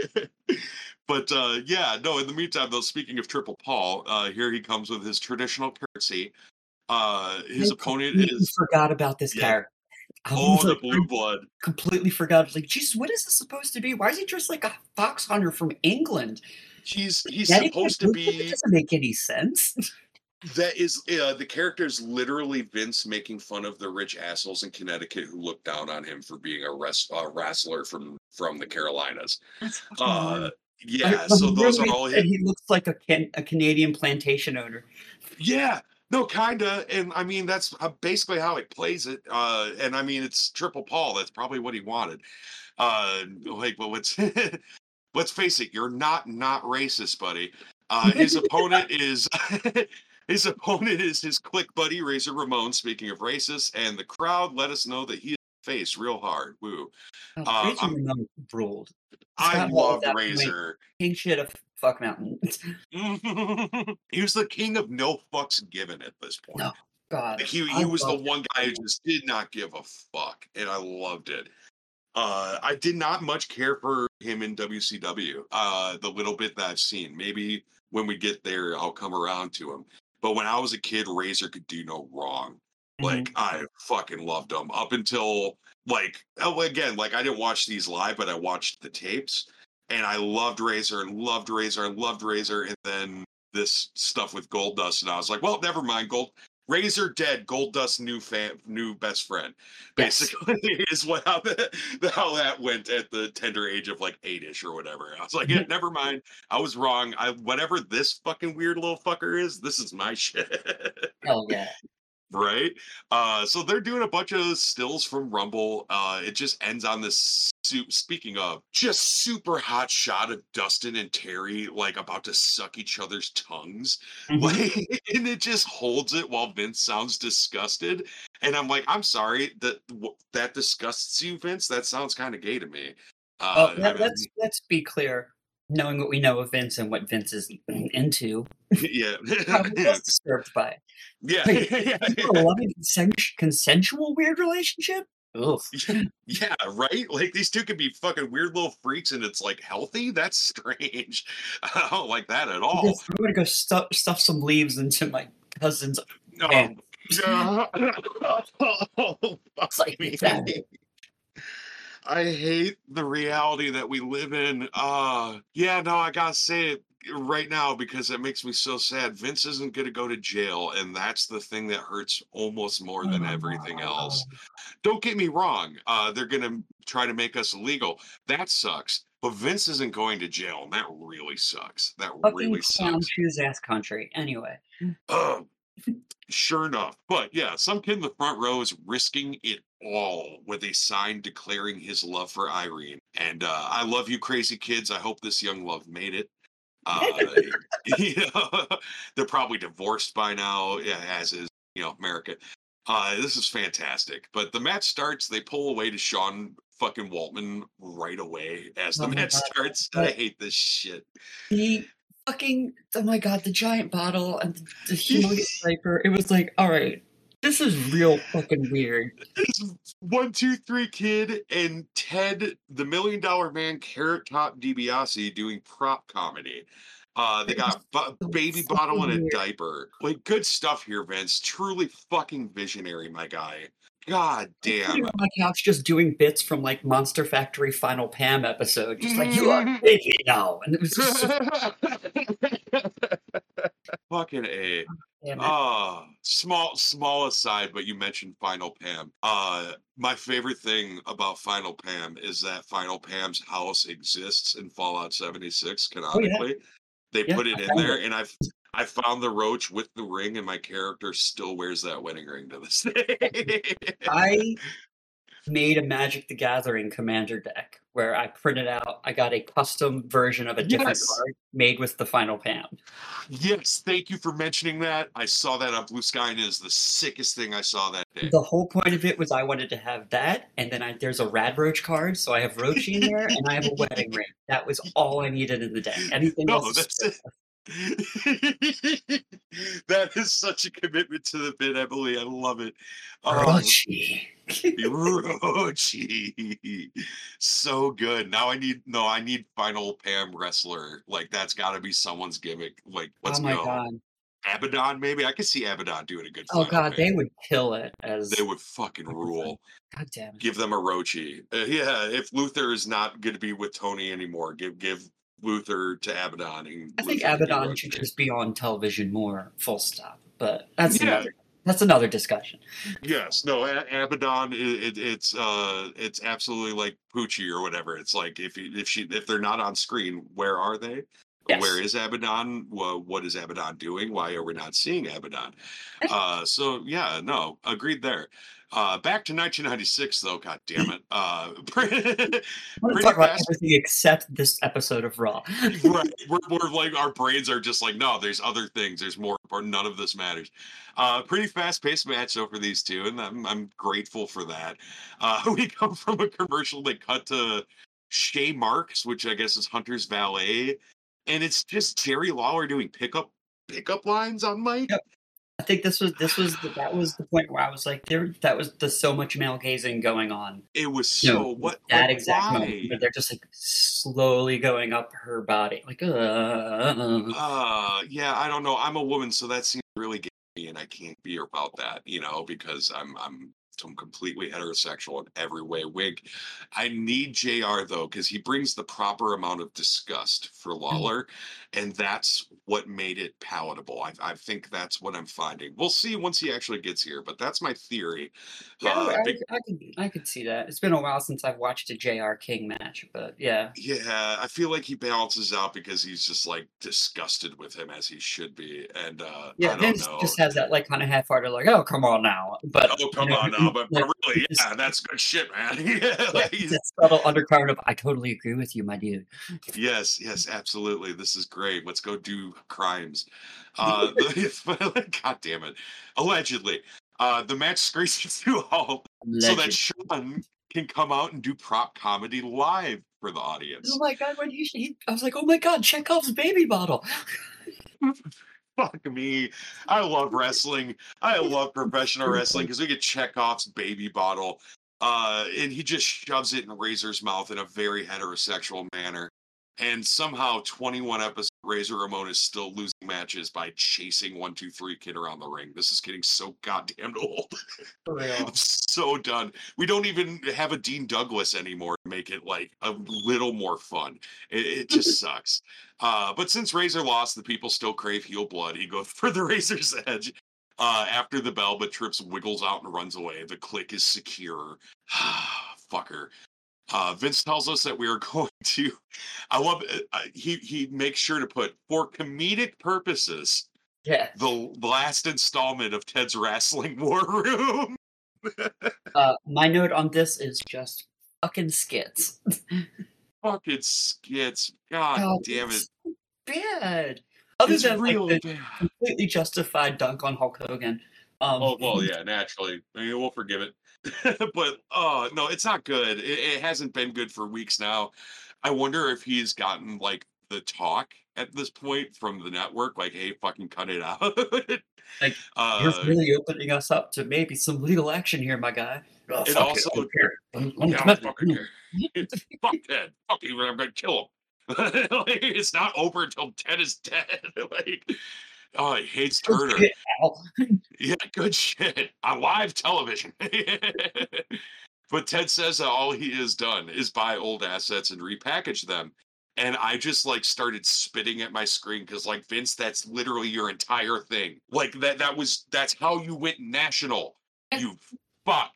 But uh, yeah, no. In the meantime, though, speaking of Triple Paul, uh, here he comes with his traditional courtesy. Uh, his I opponent completely is forgot about this yeah. character. I Oh, was the like, I blue blood. completely forgot. I was like, Jesus, what is this supposed to be? Why is he dressed like a fox hunter from England? He's he's Connecticut? supposed to That be. doesn't make any sense. That is uh, the character is literally Vince making fun of the rich assholes in Connecticut who look down on him for being a res- uh, wrestler from from the Carolinas. That's fucking Uh, hilarious. Like, yeah, like, so those are literally all said his. he looks like a, can, a Canadian plantation owner. Yeah, no, kinda, and I mean that's uh, basically how he plays it. Uh, and I mean it's Triple Paul. That's probably what he wanted. Uh, like, but let's let's face it, you're not not racist, buddy. Uh, his opponent is. His opponent is his click buddy Razor Ramon. Speaking of racist, and the crowd let us know that he is face real hard. Woo! Oh, Uh, Razor I'm Ramon ruled. I Scott Hall is loved after my Razor. king shit of Fuck Mountain. He was the king of no fucks given at this point. No, God, Like he I he was the love one that guy so who much. just did not give a fuck, and I loved it. Uh, I did not much care for him in W C W. Uh, the little bit that I've seen, maybe when we get there, I'll come around to him. But when I was a kid, Razor could do no wrong. Like Mhm. I fucking loved him up until like oh, again, like I didn't watch these live, but I watched the tapes, and I loved Razor and loved Razor and loved Razor, and then this stuff with Goldust, and I was like, well, never mind, Gold Razor dead, Goldust new fan, new best friend Yes. basically is what how, the, how that went at the tender age of like eight-ish or whatever. I was like, yeah, never mind. I was wrong. I whatever this fucking weird little fucker is, this is my shit. Hell yeah. Right? Uh, so they're doing a bunch of stills from Rumble. Uh, it just ends on this. Su- speaking of, just super hot shot of Dustin and Terry like about to suck each other's tongues, Hmm. like, and it just holds it while Vince sounds disgusted. And I'm like, I'm sorry that that disgusts you, Vince. That sounds kind of gay to me. Well, Uh, I let, let's mean, let's be clear. Knowing what we know of Vince and what Vince is into, yeah, probably was disturbed by it. yeah, Wait, yeah, you were a yeah. loving consen- consensual weird relationship? Ugh. Yeah, right? Like these two could be fucking weird little freaks and it's like healthy? That's strange. I don't like that at all. Because I'm gonna go stuff stuff some leaves into my cousin's Oh, hand. yeah. Oh, fuck It's like me. it's that way. I hate the reality that we live in. Uh yeah, no, I gotta say it right now because it makes me so sad. Vince isn't gonna go to jail, and that's the thing that hurts almost more than everything else. Don't get me wrong. Uh, they're going to try to make us illegal. That sucks. But Vince isn't going to jail, and that really sucks. That Fucking really clown sucks. shoes ass country. Anyway. Uh, sure enough. But yeah, some kid in the front row is risking it all with a sign declaring his love for Irene. And uh, I love you, crazy kids. I hope this young love made it. Uh, you know, they're probably divorced by now, yeah, as is, you know, America. Uh, this is fantastic. But the match starts, they pull away to Sean fucking Waltman right away as the Oh my match god. starts. I But hate this shit. the fucking oh my god, the giant bottle and the, the humongous diaper. It was like, all right, this is real fucking weird. It's one, two, three kid and Ted, the million dollar man, Carrot Top DiBiase doing prop comedy. Uh, they It was got a so baby bottle fucking and a weird. diaper. Like, good stuff here, Vince. Truly fucking visionary, my guy. God I'm sitting damn. on my couch just doing bits from like Monster Factory Final Pam episode, just like you are baby now, and it was just so Fucking A. damn it. Uh small small aside, but you mentioned Final Pam. Uh my favorite thing about Final Pam is that Final Pam's house exists in Fallout seventy-six Oh yeah, canonically. They yeah, put it I in found there it. and I've I found the roach with the ring and my character still wears that wedding ring to this day. I made a Magic the Gathering commander deck where I printed out. I got a custom version of a different Yes. card made with the Final Pam. Yes, thank you for mentioning that. I saw that on Blue Sky and it is the sickest thing I saw that day. The whole point of it was I wanted to have that, and then I, there's a Radroach card, so I have Roachy in there, and I have a wedding ring. That was all I needed in the deck. Anything else No, is that's it. That is such a commitment to the bit, Emily. I love it. Oh, Roachy. Orochi. So good. Now I need no, I need Final Pam wrestler. Like that's got to be someone's gimmick. Like let's Oh my go. god. Abaddon, maybe I could see Abaddon doing a good Oh Final god, they Pam. would kill it They as would fucking like I said. rule. God damn it. Give them a Rochi. Uh, yeah, if Luther is not going to be with Tony anymore, give give Luther to Abaddon, and I think Luther can be Abaddon should Rochi. just be on television more, full stop. But that's Yeah, another that's another discussion. yes, no, A- Abaddon. It, it, it's uh, it's absolutely like Poochie or whatever. It's like if you- if she if they're not on screen, where are they? Where Yes. is Abaddon? Well, what is Abaddon doing? Why are we not seeing Abaddon? Uh, so yeah, no, agreed there. Uh, back to nineteen ninety-six, though. God damn it. Uh, pretty, I want to pretty talk about fast. everything except this episode of Raw. Right, we're, we're like our brains are just like no. There's other things. There's more. Or none of this matters. Uh, pretty fast-paced match over these two, and I'm I'm grateful for that. Uh, we come from a commercial. They cut to Shay Marks, which I guess is Hunter's valet, and it's just Jerry Lawler doing pickup pickup lines on Mike. Yep. I think this was this was the, that was the point where I was like, there that was the so much male gazing going on. It was You so know, what that like exact moment why? where they're just like slowly going up her body, like uh, uh, Uh, yeah, I don't know. I'm a woman, so that seems really gay, and I can't be about that, you know, because I'm I'm him completely heterosexual in every way. Wink. I need J R though, because he brings the proper amount of disgust for Mm. Lawler, and that's what made it palatable. I, I think that's what I'm finding. We'll see once he actually gets here, but that's my theory. Yeah, Uh, big I, I could I could see that. It's been a while since I've watched a J R. King match, but yeah. Yeah, I feel like he balances out because he's just like disgusted with him as he should be, and uh, Yeah, I don't Vince know. just has that like kind of half-hearted like, oh come on now, but Oh, you come know, on now, he- but, like but really, just yeah, that's good shit, man. Yeah, yeah, like it's he's that subtle undercurrent of I totally agree with you, my dude. yes, yes, absolutely. This is great. Let's go do crimes. Uh, the, God damn it. Allegedly, uh, the match screeches to a halt so that Legend. Sean can come out and do prop comedy live for the Oh audience. my god, when he, he I was like, oh my god, Chekhov's baby bottle. Fuck me. I love wrestling. I love professional wrestling because we get Chekhov's baby bottle. Uh, and he just shoves it in Razor's mouth in a very heterosexual manner. And somehow, twenty-one episode Razor Ramon is still losing matches by chasing one, two, three kid around the ring. This is getting so goddamn old. For I'm real. so done. We don't even have a Dean Douglas anymore to make it like a little more fun. It, it just sucks. Uh, but since Razor lost, the people still crave heel blood. He goes for the Razor's Edge uh, after the bell, but Trips wiggles out and runs away. The click is secure. Fucker. Uh, Vince tells us that we are going to. I love. Uh, he he makes sure to put for comedic purposes Yeah. the last installment of Ted's Wrestling War Room. Uh, my note on this is just fucking skits. Fucking skits. God God, damn it. it's bad. Other It's than like really the bad. completely justified dunk on Hulk Hogan. Um, Oh, well, yeah, naturally. I mean, we'll forgive it. But, oh, no, it's not good. It, it hasn't been good for weeks now. I wonder if he's gotten, like, the talk at this point from the network, like, hey, fucking cut it out. like you're uh, really opening us up to maybe some legal action here, my guy. Oh and fuck it, also, I don't care. Let me yeah, I come don't at me. fucking care. Fuck Ted. Fuck you, I'm gonna kill him. Like, it's not over until Ted is dead. Like, oh, he hates Good Turner. shit, Al. Yeah, good shit on live television. But Ted says that all he has done is buy old assets and repackage them. And I just like started spitting at my screen because like Vince, that's literally your entire thing. Like that that was that's how you went national. You fuck.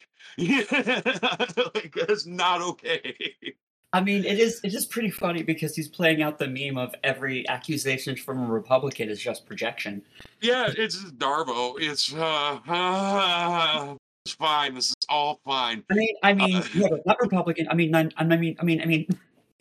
Like that's not okay. I mean, it is it is pretty funny because he's playing out the meme of every accusation from a Republican is just projection. Yeah, it's Darvo. It's uh, uh it's fine. This is all fine. I mean, I Uh, mean, no, not Republican. I mean, non, I mean, I mean, I mean,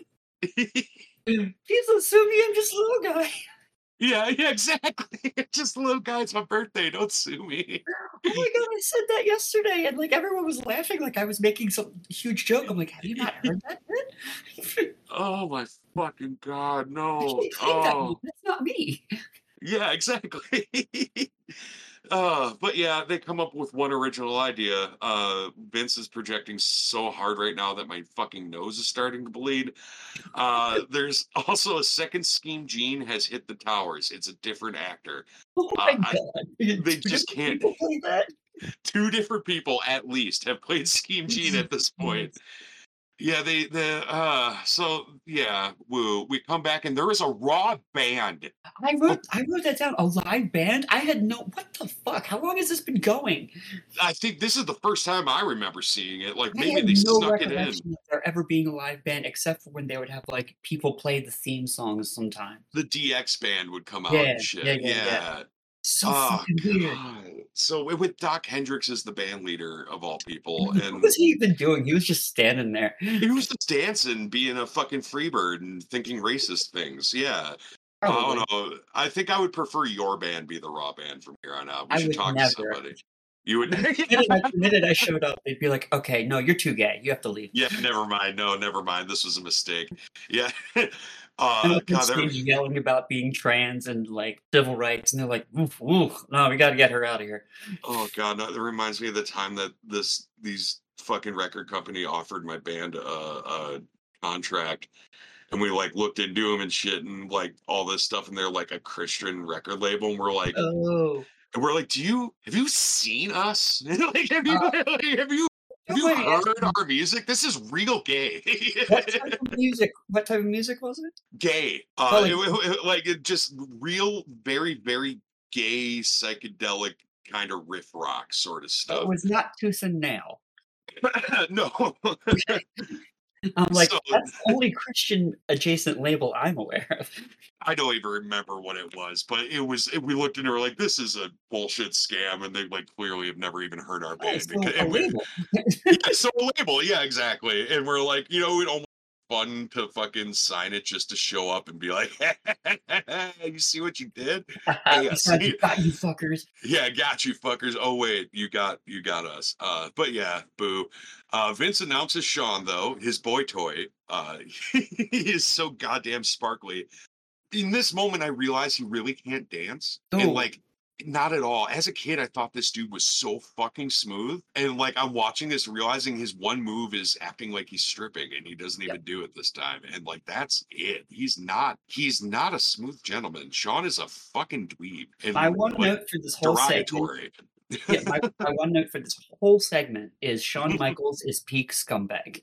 please assume me. I'm just a little guy. yeah, yeah, exactly. Just a little guy, it's my birthday. Don't sue me. Oh my god, I said that yesterday, and like everyone was laughing, like I was making some huge joke. I'm like, have you not heard that yet? Oh my fucking god, I no. can't claim that one. Oh, That's not me. yeah, exactly. Uh, but yeah, they come up with one original idea. Uh, Vince is projecting so hard right now that my fucking nose is starting to bleed. Uh, there's also a second scheme Gene has hit the towers. It's a different actor. Oh Uh, my I, god, they two just different can't. people play that. Two different people at least have played Scheme Gene Jesus at this point. Christ. Yeah, they the uh so yeah, woo. We come back and there is a raw band. I Oh, wrote, I wrote that down. A live band. I had no. What the fuck? How long has this been going? I think this is the first time I remember seeing it. Like I maybe have they no snuck it in. recollection of there ever being a live band, except for when they would have like people play the theme songs sometimes. The D X band would come out Yeah, and yeah, shit. yeah, yeah. Yeah. So Oh fucking weird. god. So with Doc Hendricks as the band leader of all people, What and was he even doing? He was just standing there. he was just dancing, being a fucking freebird and thinking racist things. Yeah. I Probably. don't know. I think I would prefer your band be the raw band from here on out. We I should would talk to never. somebody. You would. The minute, I, the minute I showed up, they'd be like, "Okay, no, you're too gay. You have to leave." Yeah, never mind. No, never mind. This was a mistake. Yeah. I'm Uh, up on God, there. stage yelling about being trans and like civil rights, and they're like, "Oof, oof, no, we got to get her out of here." Oh God, no, that reminds me of the time that this these fucking record company offered my band a, a contract, and we like looked into them and shit, and like all this stuff, and they're like a Christian record label, and we're like, Oh. And we're like, "Do you have you seen us? Like, have you Uh, like, have you have don't you mind me heard asking, our music? This is real gay." what type of music? What type of music was it? Gay. Uh, Oh, it, like it- it- like it just real, very, very gay, psychedelic kind of riff rock sort of it stuff. was not Tooth and Nail. No. Okay. I'm like, So that's the only Christian adjacent label I'm aware of. I don't even remember what it was, but it was. It, we looked and we were like, "This is a bullshit scam," and they like clearly have never even heard our Oh, band. so Because, a and we, label. yeah, so a label, yeah, exactly. And we're like, you know, it almost fun to fucking sign it just to show up and be like, "You see what you did? Hey, I Besides, see." got you fuckers. Yeah, got you fuckers. Oh wait, you got you got us. Uh, but yeah, boo. Uh, Vince announces Sean though, his boy toy. Uh, he is so goddamn sparkly. In this moment, I realize he really can't dance, and Oh, like, not at all. As a kid, I thought this dude was so fucking smooth, and like, I'm watching this, realizing his one move is acting like he's stripping, and he doesn't yeah. even do it this time. And like, that's it. He's not. He's not a smooth gentleman. Sean is a fucking dweeb, My and one like note for this whole segment, derogatory. yeah, my, my one note for this whole segment is Shawn Michaels is peak scumbag.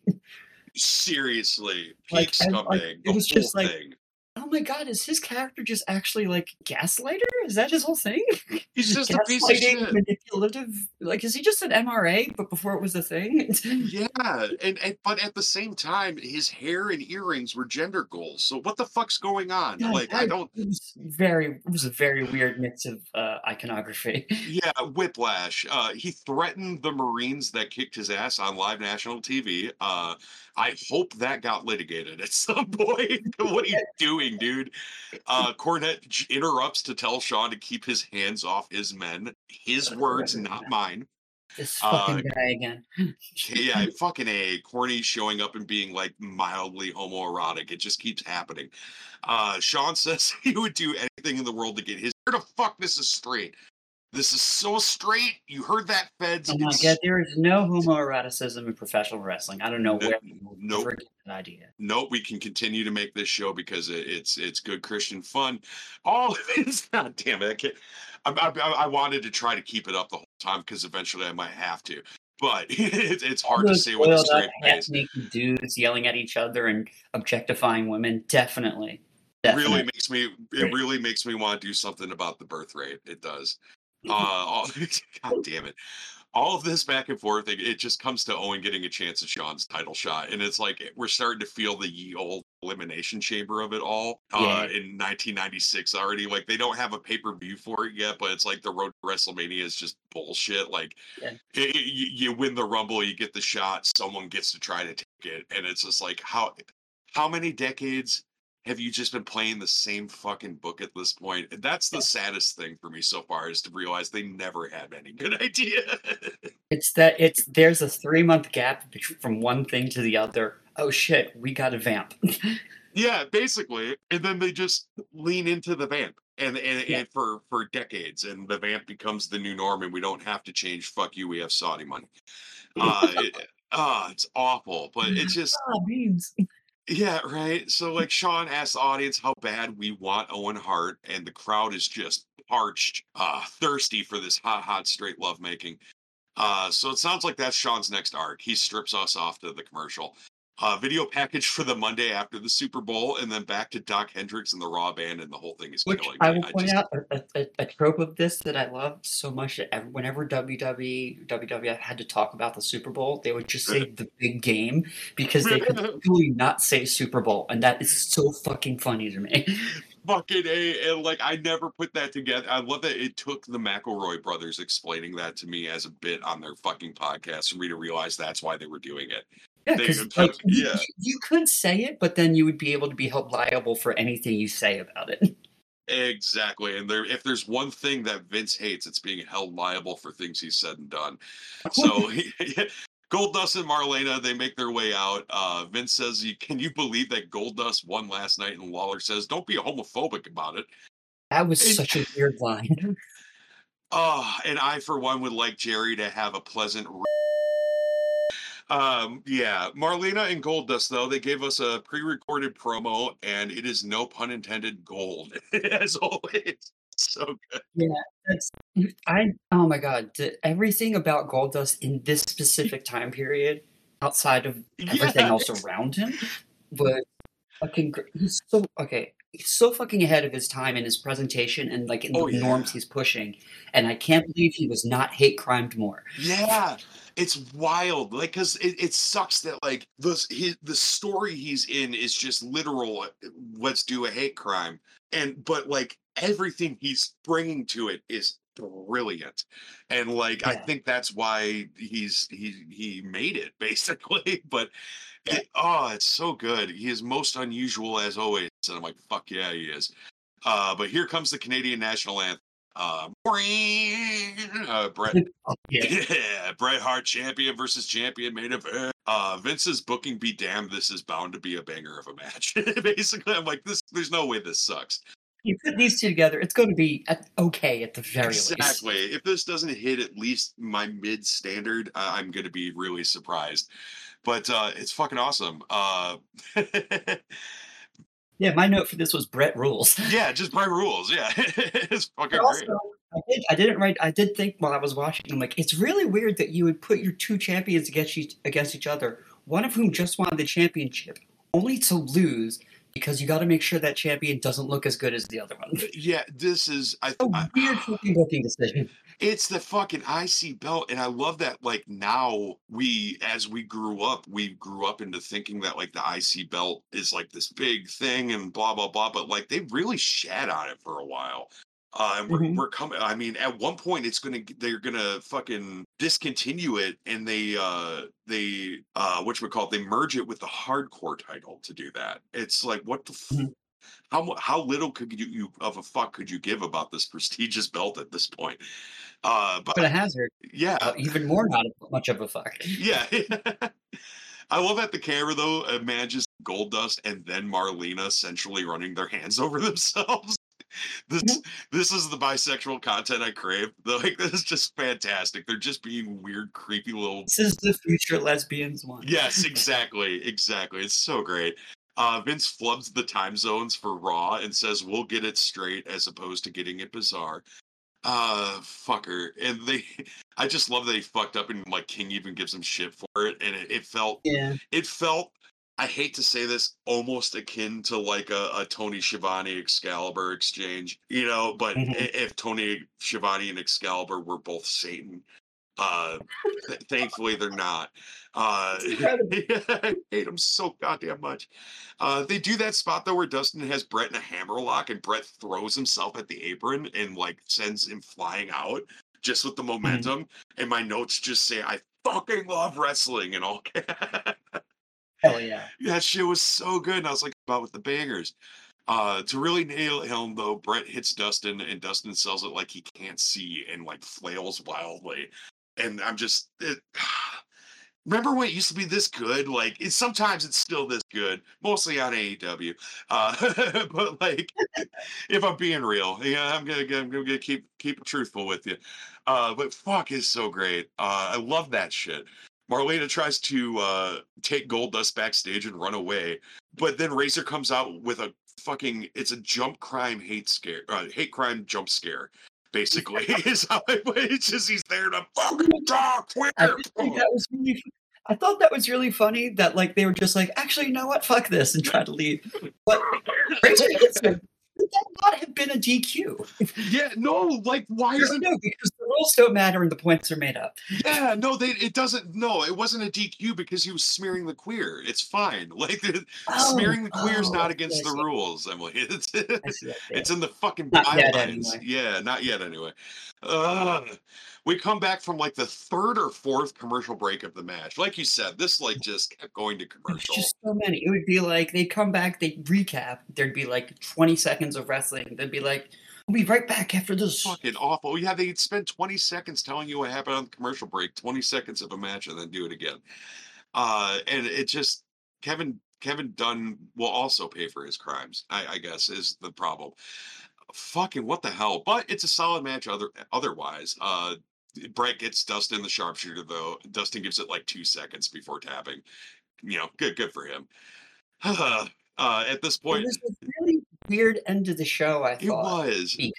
Seriously, Like, peak and like scumbag. it The was whole just like, thing. oh my god, is his character just actually like gaslighter? Is that his whole thing? He's just a piece of Gaslighting, shit. manipulative. Like, is he just an M R A? But before it was a thing. Yeah, and, and but at the same time, his hair and earrings were gender goals. So what the fuck's going on? God, Like, I that don't. it was very. It was a very weird mix of uh, iconography. Yeah, whiplash. Uh, he threatened the Marines that kicked his ass on live national T V. Uh, I hope that got litigated at some point. What are you doing, dude? Uh, Cornette j- interrupts to tell Sean to keep his hands off his men. His words, not mine. This Uh, fucking guy again. yeah, fucking A. Corny showing up and being like mildly homoerotic. It just keeps happening. Uh, Sean says he would do anything in the world to get his. Where the fuck this is straight? This is so straight. You heard that, feds? Oh my god, It's there is no homoeroticism in professional wrestling. I don't know n- where you nope. ever get that idea. Nope, we can continue to make this show because it, it's it's good Christian fun. All of it's not damn it. I, can't, I, I, I wanted to try to keep it up the whole time because eventually I might have to, but it, it's All hard to those say with a oiled up, straight half face. naked dudes yelling at each other and objectifying women. Definitely. Really Definitely. makes me it really makes me want to do something about the birth rate. It does. Uh, all, God damn it. All of this back and forth, it, it just comes to Owen getting a chance at Sean's title shot, and it's like we're starting to feel the ye old elimination chamber of it all. Uh, Yeah. in nineteen ninety-six already, like they don't have a pay per view for it yet, but it's like the road to WrestleMania is just bullshit. Like Yeah. it, it, you, you win the Rumble, you get the shot, someone gets to try to take it, and it's just like how how many decades have you just been playing the same fucking book at this point? That's the saddest thing for me so far is to realize they never had any good idea. It's that it's there's a three month gap bet- from one thing to the other. Oh shit, we got a vamp. Yeah, basically. And then they just lean into the vamp. And, and Yeah. and for for decades, and the vamp becomes the new norm, and we don't have to change. Fuck you, we have Saudi money. Uh, it, uh it's awful, but it's just Ah, memes. yeah, right. So like Sean asked the audience how bad we want Owen Hart, and the crowd is just parched, uh, thirsty for this hot, hot, straight lovemaking. Uh, so it sounds like that's Sean's next arc. He strips us off to the commercial. Uh, video package for the Monday after the Super Bowl, and then back to Doc Hendricks and the Raw band, and the whole thing is Which killing I me. will I point just out a, a, a trope of this that I love so much that ever, whenever W W E, W W F had to talk about the Super Bowl, they would just say the big game because they could literally not say Super Bowl, and that is so fucking funny to me. fucking a and like I never put that together. I love that it took the McElroy brothers explaining that to me as a bit on their fucking podcast for me to realize that's why they were doing it. Yeah, They, because like you, yeah, you could say it, but then you would be able to be held liable for anything you say about it. exactly. And there, if there's one thing that Vince hates, it's being held liable for things he's said and done. So Goldust and Marlena, they make their way out. Uh, Vince says, "Can you believe that Goldust won last night?" And Lawler says, "Don't be homophobic about it." That was And, such a weird line. oh, and I, for one, would like Jerry to have a pleasant. Um, yeah, Marlena and Goldust, though, they gave us a pre-recorded promo, and it is no pun intended gold, as always. So good. Yeah, that's I oh my god, the everything about Goldust in this specific time period, outside of everything Yeah, else it's around him, was fucking gr he's so okay, he's so fucking ahead of his time in his presentation and, like, in the oh, norms yeah. he's pushing, and I can't believe he was not hate crimed more. Yeah, it's wild. Like, cause it, it sucks that like the his, the story he's in is just literal. uh, Let's do a hate crime, and but like everything he's bringing to it is brilliant, and like I Yeah, think that's why he's he he made it basically. But yeah. it oh, it's so good. He is most unusual as always, and I'm like, fuck yeah, he is. Uh, but here comes the Canadian national anthem. Uh, uh, Brett Oh, yeah. yeah, Bret Hart champion versus champion main event. Uh, Vince's booking be damned. This is bound to be a banger of a match. Basically, I'm like, this. There's no way this sucks. You put these two together, it's gonna be at okay at the very least. Exactly. If this doesn't hit at least my mid standard, uh, I'm gonna be really surprised. But uh, it's fucking awesome. Uh, Yeah, my note for this was Brett rules. yeah, just by rules. Yeah, it's But fucking great. also, I did I didn't write I did think while I was watching, I'm like, it's really weird that you would put your two champions against each against each other, one of whom just won the championship, only to lose because you gotta make sure that champion doesn't look as good as the other one. Yeah, this is I, A I weird fucking booking decision. It's the fucking I C belt, and I love that, like, now we as we grew up, we grew up into thinking that, like, the I C belt is, like, this big thing and blah, blah, blah, but, like, they really shat on it for a while. Uh, and we're Mhm. we're coming I mean, at one point, it's gonna they're gonna fucking discontinue it, and they, uh they, uh, whatchamacallit, they merge it with the hardcore title to do that. It's like, what the f Mhm. how mu how little could you you of a fuck could you give about this prestigious belt at this point? Uh, but But a hazard, yeah, uh, even more not much of a fuck. yeah. I love that the camera though uh, manages Goldust and then Marlena essentially running their hands over themselves. This Mhm. this is the bisexual content I crave. Like this is just fantastic. They're just being weird, creepy little. This is the future lesbians one. Yes, exactly, exactly. It's so great. Uh, Vince flubs the time zones for Raw and says we'll get it straight as opposed to getting it bizarre. Uh, fucker. And they, I just love that he fucked up and like King even gives him shit for it. And it, it felt, Yeah. it felt, I hate to say this, almost akin to like a, a Tony Schiavone Excalibur exchange, you know, but Mhm. i- if Tony Schiavone and Excalibur were both Satan, uh, th- thankfully they're not. Uh, It's incredible. I hate them so goddamn much. Uh, they do that spot though where Dustin has Brett in a hammerlock and Brett throws himself at the apron and like sends him flying out just with the Mhm. momentum. And my notes just say, I fucking love wrestling and all. Hell yeah. That shit was so good. And I was like, about with the bangers. Uh, to really nail him though, Brett hits Dustin and Dustin sells it like he can't see and like flails wildly. And I'm just, it, remember when it used to be this good? Like, it's sometimes it's still this good, mostly on A E W. Uh, but like, if I'm being real, yeah, I'm gonna, I'm gonna keep keep it truthful with you. Uh, but fuck is so great. Uh, I love that shit. Marlena tries to uh, take Goldust backstage and run away, but then Razor comes out with a fucking it's a jump crime hate scare, uh, hate crime jump scare. Basically, is how it, it's just he's there to fucking talk I queer. did think that was really fu I thought that was really funny that, like, they were just like, "Actually, you know what? Fuck this," and try to leave. But Razor hits him. Would that not have been a D Q? Yeah, no, like why No, isn't no, because the rules don't matter and the points are made up. yeah, no, they it doesn't no, it wasn't a D Q because he was smearing the queer. It's fine. Like the, Oh, smearing the queer is oh, not I see, I against the see, rules, Emily. It's I see, I see. it's in the fucking Not yet, guidelines. anyway. Yeah, not yet anyway. Ugh. We come back from like the third or fourth commercial break of the match. Like you said, this like just kept going to There's commercial. just so many. It would be like they'd come back, they'd recap. There'd be like twenty seconds of wrestling. They'd be like, "We'll be right back after this." Fucking awful. Yeah, they'd spend twenty seconds telling you what happened on the commercial break, twenty seconds of a match, and then do it again. Uh, and it just Kevin Kevin Dunn will also pay for his crimes. I, I guess is the problem. Fucking what the hell? But it's a solid match. Other otherwise, uh, Brett gets Dustin the sharpshooter though. Dustin gives it like two seconds before tapping. You know, good good for him. uh, at this It point, was a really weird end to the show, I it thought, was because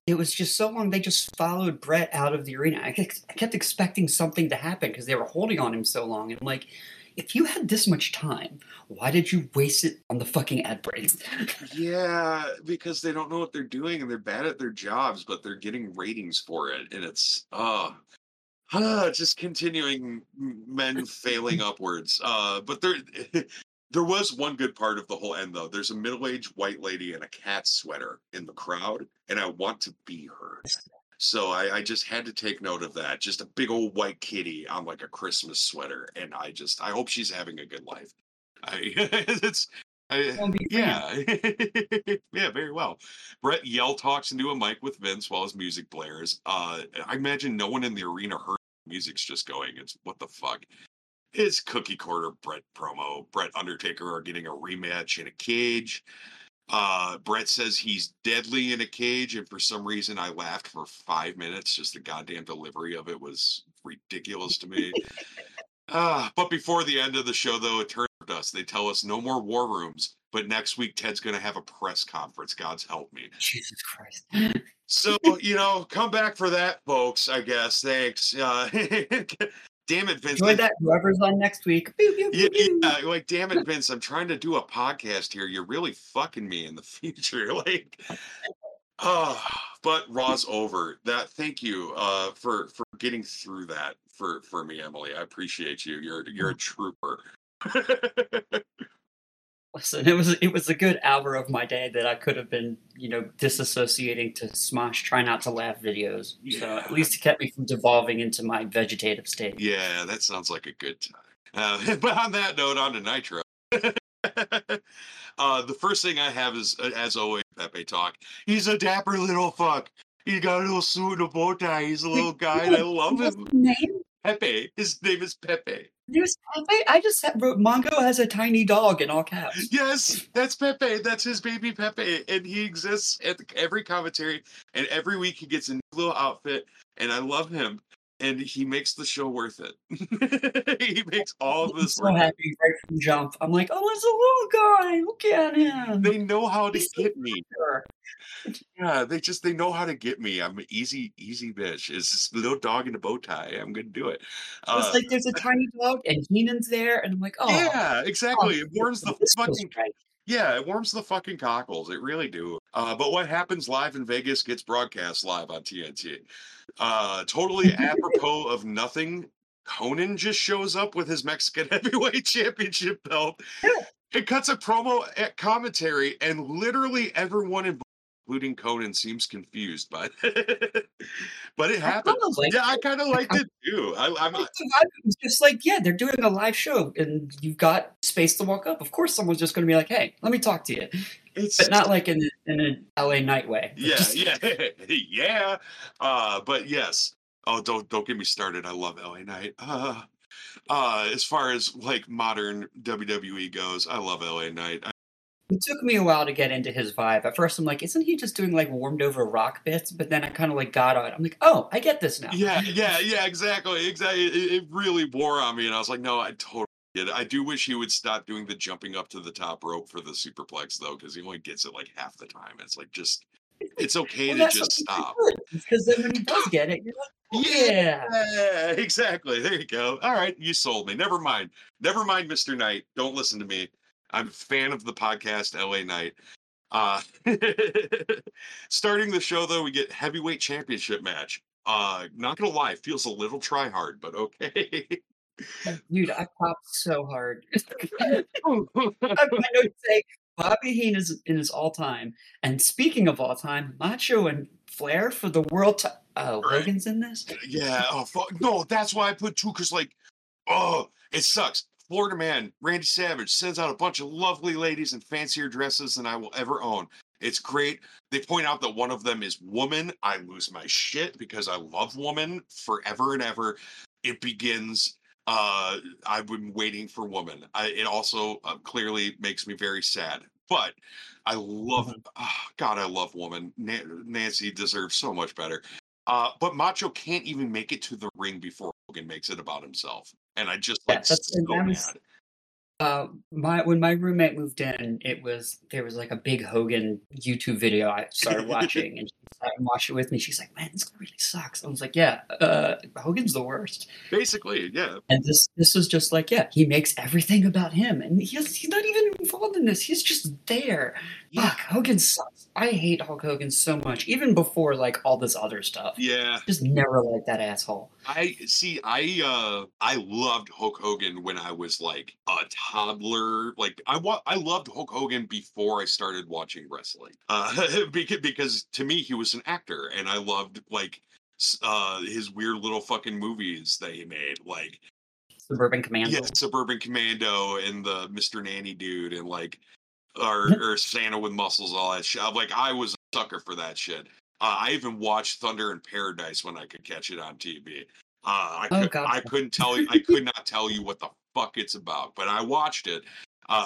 it was just so long. They just followed Brett out of the arena. I kept, I kept expecting something to happen because they were holding on him so long. And I'm like, if you had this much time, why did you waste it on the fucking ad breaks? Yeah, because they don't know what they're doing and they're bad at their jobs, but they're getting ratings for it, and it's uh ah, just continuing men failing upwards. Uh, but there, there was one good part of the whole end, though. There's a middle-aged white lady in a cat sweater in the crowd, and I want to be her. So I, I just had to take note of that. Just a big old white kitty on like a Christmas sweater, and I just I hope she's having a good life. I it's I, Won't be free. yeah yeah very well. Brett yell talks into a mic with Vince while his music blares. Uh, I imagine no one in the arena heard the music's just going. It's what the fuck. His cookie quarter Brett promo. Brett Undertaker are getting a rematch in a cage. Uh, Brett says he's deadly in a cage, and for some reason I laughed for five minutes. Just the goddamn delivery of it was ridiculous to me. Uh, but before the end of the show, though, it turned us. They tell us no more war rooms, but next week Ted's going to have a press conference. God's help me. Jesus Christ. So, you know, come back for that, folks, I guess. Thanks. Uh, damn it, Vince. Enjoy that. Whoever's on next week. Pew, pew, Yeah, pew, pew. yeah, like, damn it, Vince. I'm trying to do a podcast here. You're really fucking me in the future. Like, oh, but Raw's over. That. Thank you uh, for for getting through that for for me, Emily. I appreciate you. You're you're a trooper. Listen, it was it was a good hour of my day that I could have been, you know, disassociating to Smosh Try Not to Laugh videos. So Yeah. at least it kept me from devolving into my vegetative state. Yeah, that sounds like a good time. Uh, but on that note, on to Nitro. uh, the first thing I have is, uh, as always, Pepe talk. He's a dapper little fuck. He got a little suit and a bow tie. He's a little guy, and I love What's him. his name? Pepe. His name is Pepe. There's Pepe. I just had- wrote Mongo has a tiny dog in all caps. Yes, that's Pepe. That's his baby Pepe, and he exists at the, every commentary. And every week he gets a new little outfit, and I love him. And he makes the show worth it. He makes all of I'm this so worth it. happy right from jump. I'm like, oh, it's a little guy. Look at him. They know how to He's get so me. clever. Yeah, they just they know how to get me. I'm an easy, easy bitch. It's this little dog in a bow tie. I'm gonna do it. Uh, It's like there's a tiny dog and Heenan's there, and I'm like, oh, yeah, oh, exactly. It warms the this feels fucking right. yeah, it warms the fucking cockles. It really do. Uh, but what happens live in Vegas gets broadcast live on T N T. Uh, totally apropos of nothing. Conan just shows up with his Mexican Heavyweight Championship belt. It cuts a promo at commentary, and literally everyone involved, including Conan, seems confused by it. But it I happened. kind of like Yeah, I it. kind of liked it too. I, I'm I like the vibe. It's just like, yeah, they're doing a live show, and you've got space to walk up. Of course, someone's just going to be like, "Hey, let me talk to you," it's but not like in in an L A Night way. yeah, Just- yeah, yeah. Uh, but yes. Oh, don't don't get me started. I love L A Knight. Uh, uh, as far as like modern W W E goes, I love L A Knight. I, It took me a while to get into his vibe. At first, I'm like, "Isn't he just doing like warmed over rock bits?" But then I kind of like got on it. I'm like, "Oh, I get this now." yeah, yeah, yeah. Exactly, exactly. It, it really wore on me, and I was like, no, I totally get it. I do wish he would stop doing the jumping up to the top rope for the superplex though, because he only gets it like half the time. It's like just, it's okay Well, to that's just what stop. because then when he does get it, you're like, oh, yeah. Yeah, exactly. There you go. All right, you sold me. Never mind. Never mind, Mister Knight. Don't listen to me. I'm a fan of the podcast L A Knight. Uh, starting the show though, we get heavyweight championship match. Uh, not gonna lie, feels a little try hard, but okay. Dude, I popped so hard. I my notes say Bobby Heenan is in his all time. And speaking of all time, Macho and Flair for the world. T- oh, Right. Hogan's in this. Yeah. Oh fuck. No, that's why I put two. Cause like, oh, it sucks. Florida man Randy Savage sends out a bunch of lovely ladies in fancier dresses than I will ever own. It's great. They point out that one of them is Woman. I lose my shit because I love Woman forever and ever. It begins. Uh, I've been waiting for Woman. I, it also uh, clearly makes me very sad. But I love, Mhm. oh, God, I love Woman. Na- Nancy deserves so much better. Uh, but Macho can't even make it to the ring before Hogan makes it about himself, and I just Yeah, like that's so and that was mad. Uh, my when my roommate moved in, it was there was like a big Hogan YouTube video I started watching, and she sat and watched it with me. She's like, "Man, this guy really sucks." I was like, "Yeah, uh, Hogan's the worst." Basically, yeah. And this this was just like, yeah, he makes everything about him, and he's he's not even involved in this. He's just there. Yeah. Fuck, Hogan sucks. I hate Hulk Hogan so much, even before like all this other stuff. Yeah. Just never liked that asshole. I see. I uh, I loved Hulk Hogan when I was like a toddler. Like I wa- I loved Hulk Hogan before I started watching wrestling. Uh, because because to me he was an actor, and I loved like s- uh his weird little fucking movies that he made. Like Suburban yeah, Commando. Suburban Commando and the Mister Nanny Dude and like or or Santa with muscles, all that shit. I'm like I was a sucker for that shit. Uh, I even watched Thunder in Paradise when I could catch it on T V. Uh, I Oh could god. I couldn't tell you I could not tell you what the fuck it's about, but I watched it. Uh,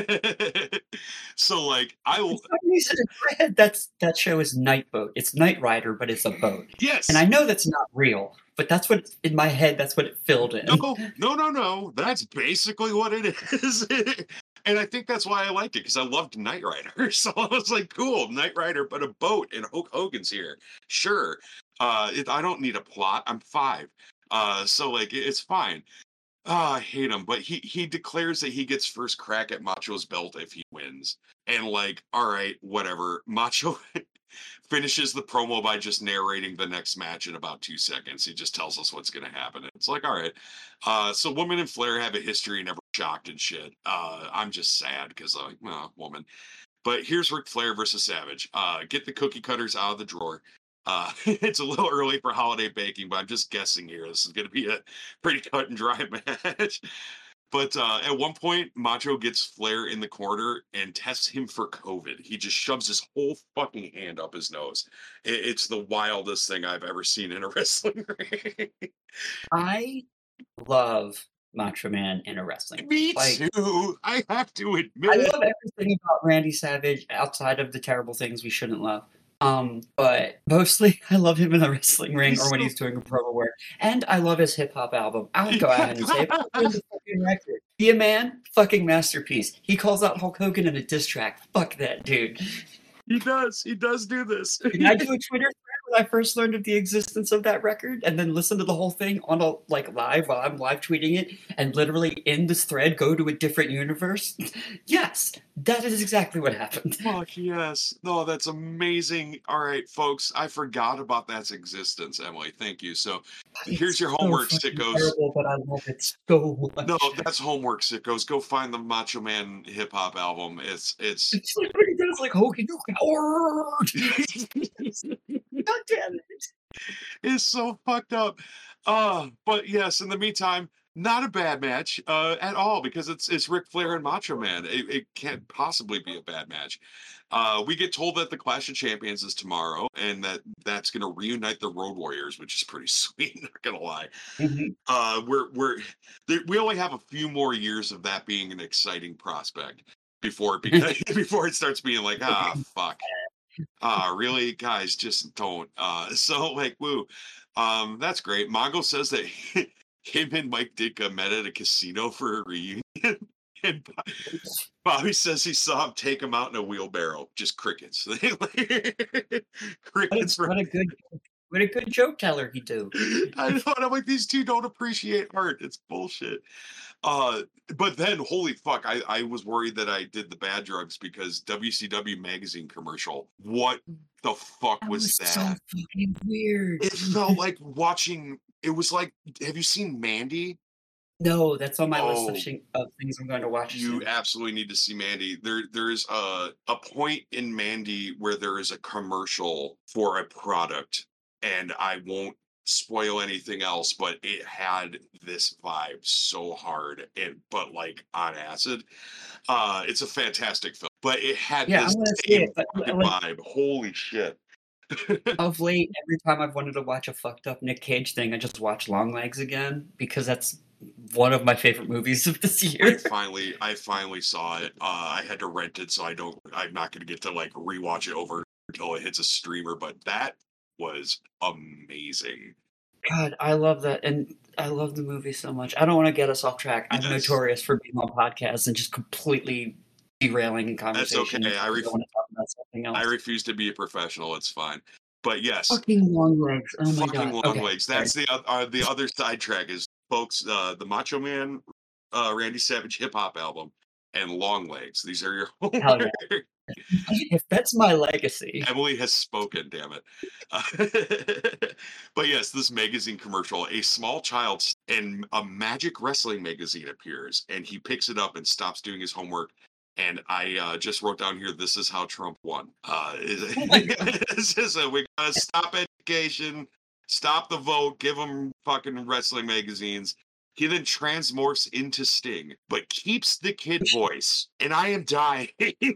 so like I For l- some reason in my head, that's that show is Night Boat. It's Knight Rider, but it's a boat. And I yes. know that's not real, but that's what in my head that's what it filled in. No, no, no, no. That's basically what it is. And I think that's why I liked it because I loved Knight Rider. So I was like, cool, Knight Rider, but a boat and Hulk Hogan's here. Sure. Uh, it, I don't need a plot. I'm five. Uh, so like it- it's fine. Ah, I hate him, but he he declares that he gets first crack at Macho's belt if he wins. And like, all right, whatever. Macho finishes the promo by just narrating the next match in about two seconds. He just tells us what's going to happen. It's like, all right. Uh, so Woman and Flair have a history, never shocked and shit. Uh, I'm just sad because I'm like, well, woman. But here's Ric Flair versus Savage. Uh, get the cookie cutters out of the drawer. Uh, it's a little early for holiday baking, but I'm just guessing here. This is going to be a pretty cut and dry match. But uh, at one point, Macho gets Flair in the corner and tests him for COVID. He just shoves his whole fucking hand up his nose. It, it's the wildest thing I've ever seen in a wrestling ring. I love Macho Man in a wrestling. Me Like too. I have to I admit. love everything about Randy Savage outside of the terrible things we shouldn't love. Um, but mostly I love him in the wrestling ring He's or when so. he's doing a promo work. And I love his hip hop album. I'll go ahead and say it. It's the fucking record. Be a Man, fucking masterpiece. He calls out Hulk Hogan in a diss track. Fuck that dude. He does. He does do this. Can I do a Twitter thread when I first learned of the existence of that record and then listen to the whole thing on a like live while I'm live tweeting it and literally in this thread go to a different universe? Yes, that is exactly what happened. Fuck yes. No, that's amazing. All right, folks. I forgot about that's existence, Emily. Thank you. So here's It's your so homework, fucking sickos. terrible, but I love it so No, much. that's homework, sickos. Go find the Macho Man hip hop album. It's it's It's like when he does like Hogan, you coward! God damn it. is so fucked up. Uh, but yes, in the meantime, not a bad match uh, at all because it's it's Ric Flair and Macho Man. It, it can't possibly be a bad match. Uh, we get told that the Clash of Champions is tomorrow, and that that's going to reunite the Road Warriors, which is pretty sweet. Not gonna lie. Mhm. Uh, we're we're there, we only have a few more years of that being an exciting prospect before it beca- before it starts being like ah fuck. Ah, really, guys, just don't. Uh, so like, woo, um, that's great. Mongo says that him and Mike Ditka met at a casino for a reunion, and Bo- Bobby says he saw him take him out in a wheelbarrow. Just crickets, What a, crickets for. what a good what a good joke teller he do. I know, and I'm like, these two don't appreciate art. It's bullshit. Uh, but then, holy fuck, I, I was worried that I did the bad drugs because W C W magazine commercial. What the fuck That was was so that? fucking weird. It felt like watching. It was like, have you seen Mandy? No, that's on my list of, Oh, sh- of things I'm going to watch you soon. absolutely need to see Mandy. There, there is a a point in Mandy where there is a commercial for a product, and I won't spoil anything else, but it had this vibe so hard, and but like on acid. Uh, it's a fantastic film, but it had Yeah, I this want to see same it, but fucking like vibe. Holy shit! of late, every time I've wanted to watch a fucked up Nick Cage thing, I just watch Longlegs again because that's one of my favorite movies of this I year. finally, I finally saw it. Uh, I had to rent it, so I don't. I'm not going to get to like rewatch it over until it hits a streamer. But that was amazing. God, I love that. And I love the movie so much. I don't want to get us off track. I'm Yes. notorious for being on podcasts and just completely derailing in That's conversation. okay. I, I ref- want to talk about something I else. refuse to be a professional. It's fine. But yes, Fucking long legs. Oh my fucking god. long Okay. legs. Sorry. That's the oth- uh, the other sidetrack is, folks, uh, the Macho Man, uh, Randy Savage hip hop album, and Long Legs. These are your Hell yeah. homework. If that's my legacy. Emily has spoken, damn it. Uh, but yes, this magazine commercial, a small child s- in a Magic Wrestling magazine appears, and he picks it up and stops doing his homework. And I uh, just wrote down here, this is how Trump won. Uh, Oh my god. this is a, we gotta stop education, stop the vote, give them fucking wrestling magazines. He then transmorphs into Sting, but keeps the kid voice, and I am dying.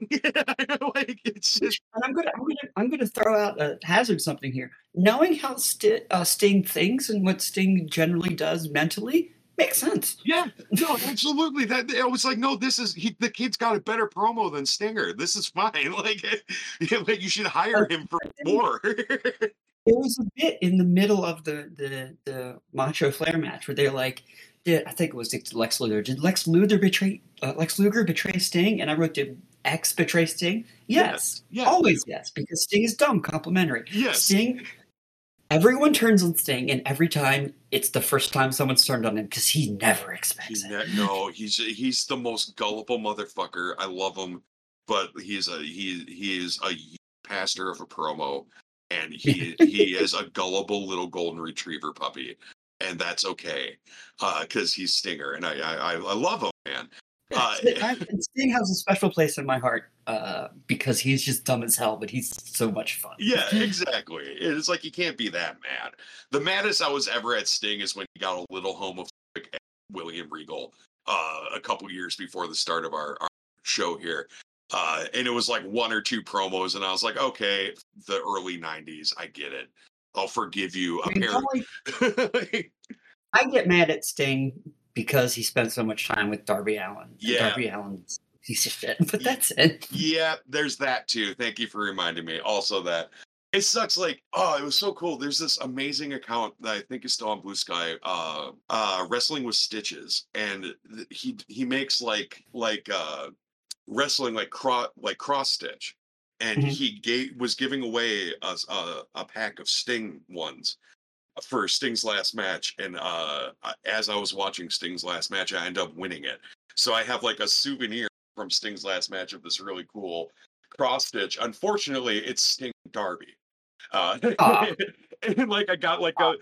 Like, it's just And I'm gonna, I'm gonna, I'm gonna throw out a hazard something here. Knowing how Sti uh, Sting thinks and what Sting generally does mentally makes sense. yeah, no, absolutely. That I was like, no, this is he, the kid's got a better promo than Stinger. This is fine. Like, yeah, like you should hire But him for there more. was a bit in the middle of the the the Macho Flair match where they're like, did I think it was Lex Luger? Did Lex Luger betray uh, Lex Luger betray Sting? And I wrote, did X betray Sting? Yes, Yeah, always yes, because Sting is dumb, complimentary. yes, Sting. Everyone turns on Sting, and every time it's the first time someone's turned on him because he never expects he, it. no, he's he's the most gullible motherfucker. I love him, but he's a he he is a pastor of a promo, and he he is a gullible little golden retriever puppy, and that's okay, because he's Stinger, and I I I love him, man. Uh, And Sting has a special place in my heart uh, because he's just dumb as hell, but he's so much fun. yeah, exactly. It's like you can't be that mad. The maddest I was ever at Sting is when he got a little homophobic at William Regal uh, a couple years before the start of our, our show here. Uh, and it was like one or two promos, and I was like, okay, the early nineties, I get it. I'll forgive you. I mean, Apparently, only, I get mad at Sting because he spent so much time with Darby Allin. And yeah. Darby Allin's a piece of shit, but that's it. Yeah, there's that too. Thank you for reminding me. Also, that it sucks. Like, oh, it was so cool. There's this amazing account that I think is still on Blue Sky. Uh, uh, Wrestling with Stitches, and th- he he makes like like uh wrestling like cross like cross stitch, and Mhm. he gave was giving away a, a a pack of Sting ones for Sting's last match, and uh as I was watching Sting's last match, I ended up winning it. So I have like a souvenir from Sting's last match of this really cool cross stitch. Unfortunately, it's Sting Darby. Uh Aw. and like I got like Aw, a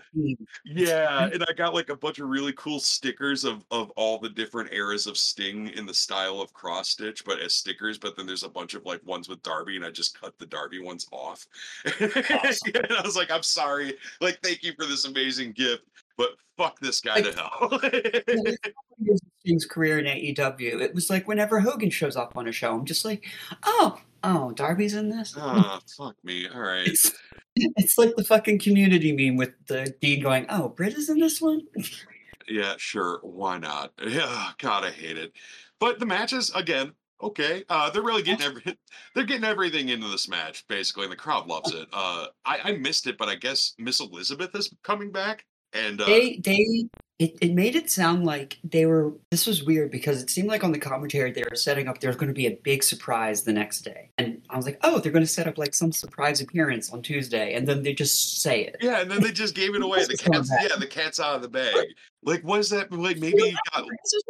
yeah, and I got like a bunch of really cool stickers of of all the different eras of Sting in the style of cross stitch, but as stickers. But then there's a bunch of like ones with Darby, and I just cut the Darby ones off. Awesome. And I was like, I'm sorry. Like, thank you for this amazing gift, but fuck this guy Like, to hell. yeah, like, years of Sting's career in A E W, it was like whenever Hogan shows up on a show, I'm just like, oh, oh, Darby's in this? Ah, fuck me. All right. It's it's like the fucking Community meme with the Dean going, "Oh, Britt is in this one." Yeah, sure. Why not? Yeah, God, I hate it. But the matches, again, okay. Uh, they're really getting every, they're getting everything into this match, basically, and the crowd loves it. Uh, I, I missed it, but I guess Miss Elizabeth is coming back, and uh, They they it, it made it sound like they were. This was weird because it seemed like on the commentary they were setting up there was going to be a big surprise the next day, and I was like, oh, they're going to set up like some surprise appearance on Tuesday, and then they just say it. yeah, and then they just gave it away. The cat's yeah, the cat's out of the bag. Like, what is that? Like, maybe it got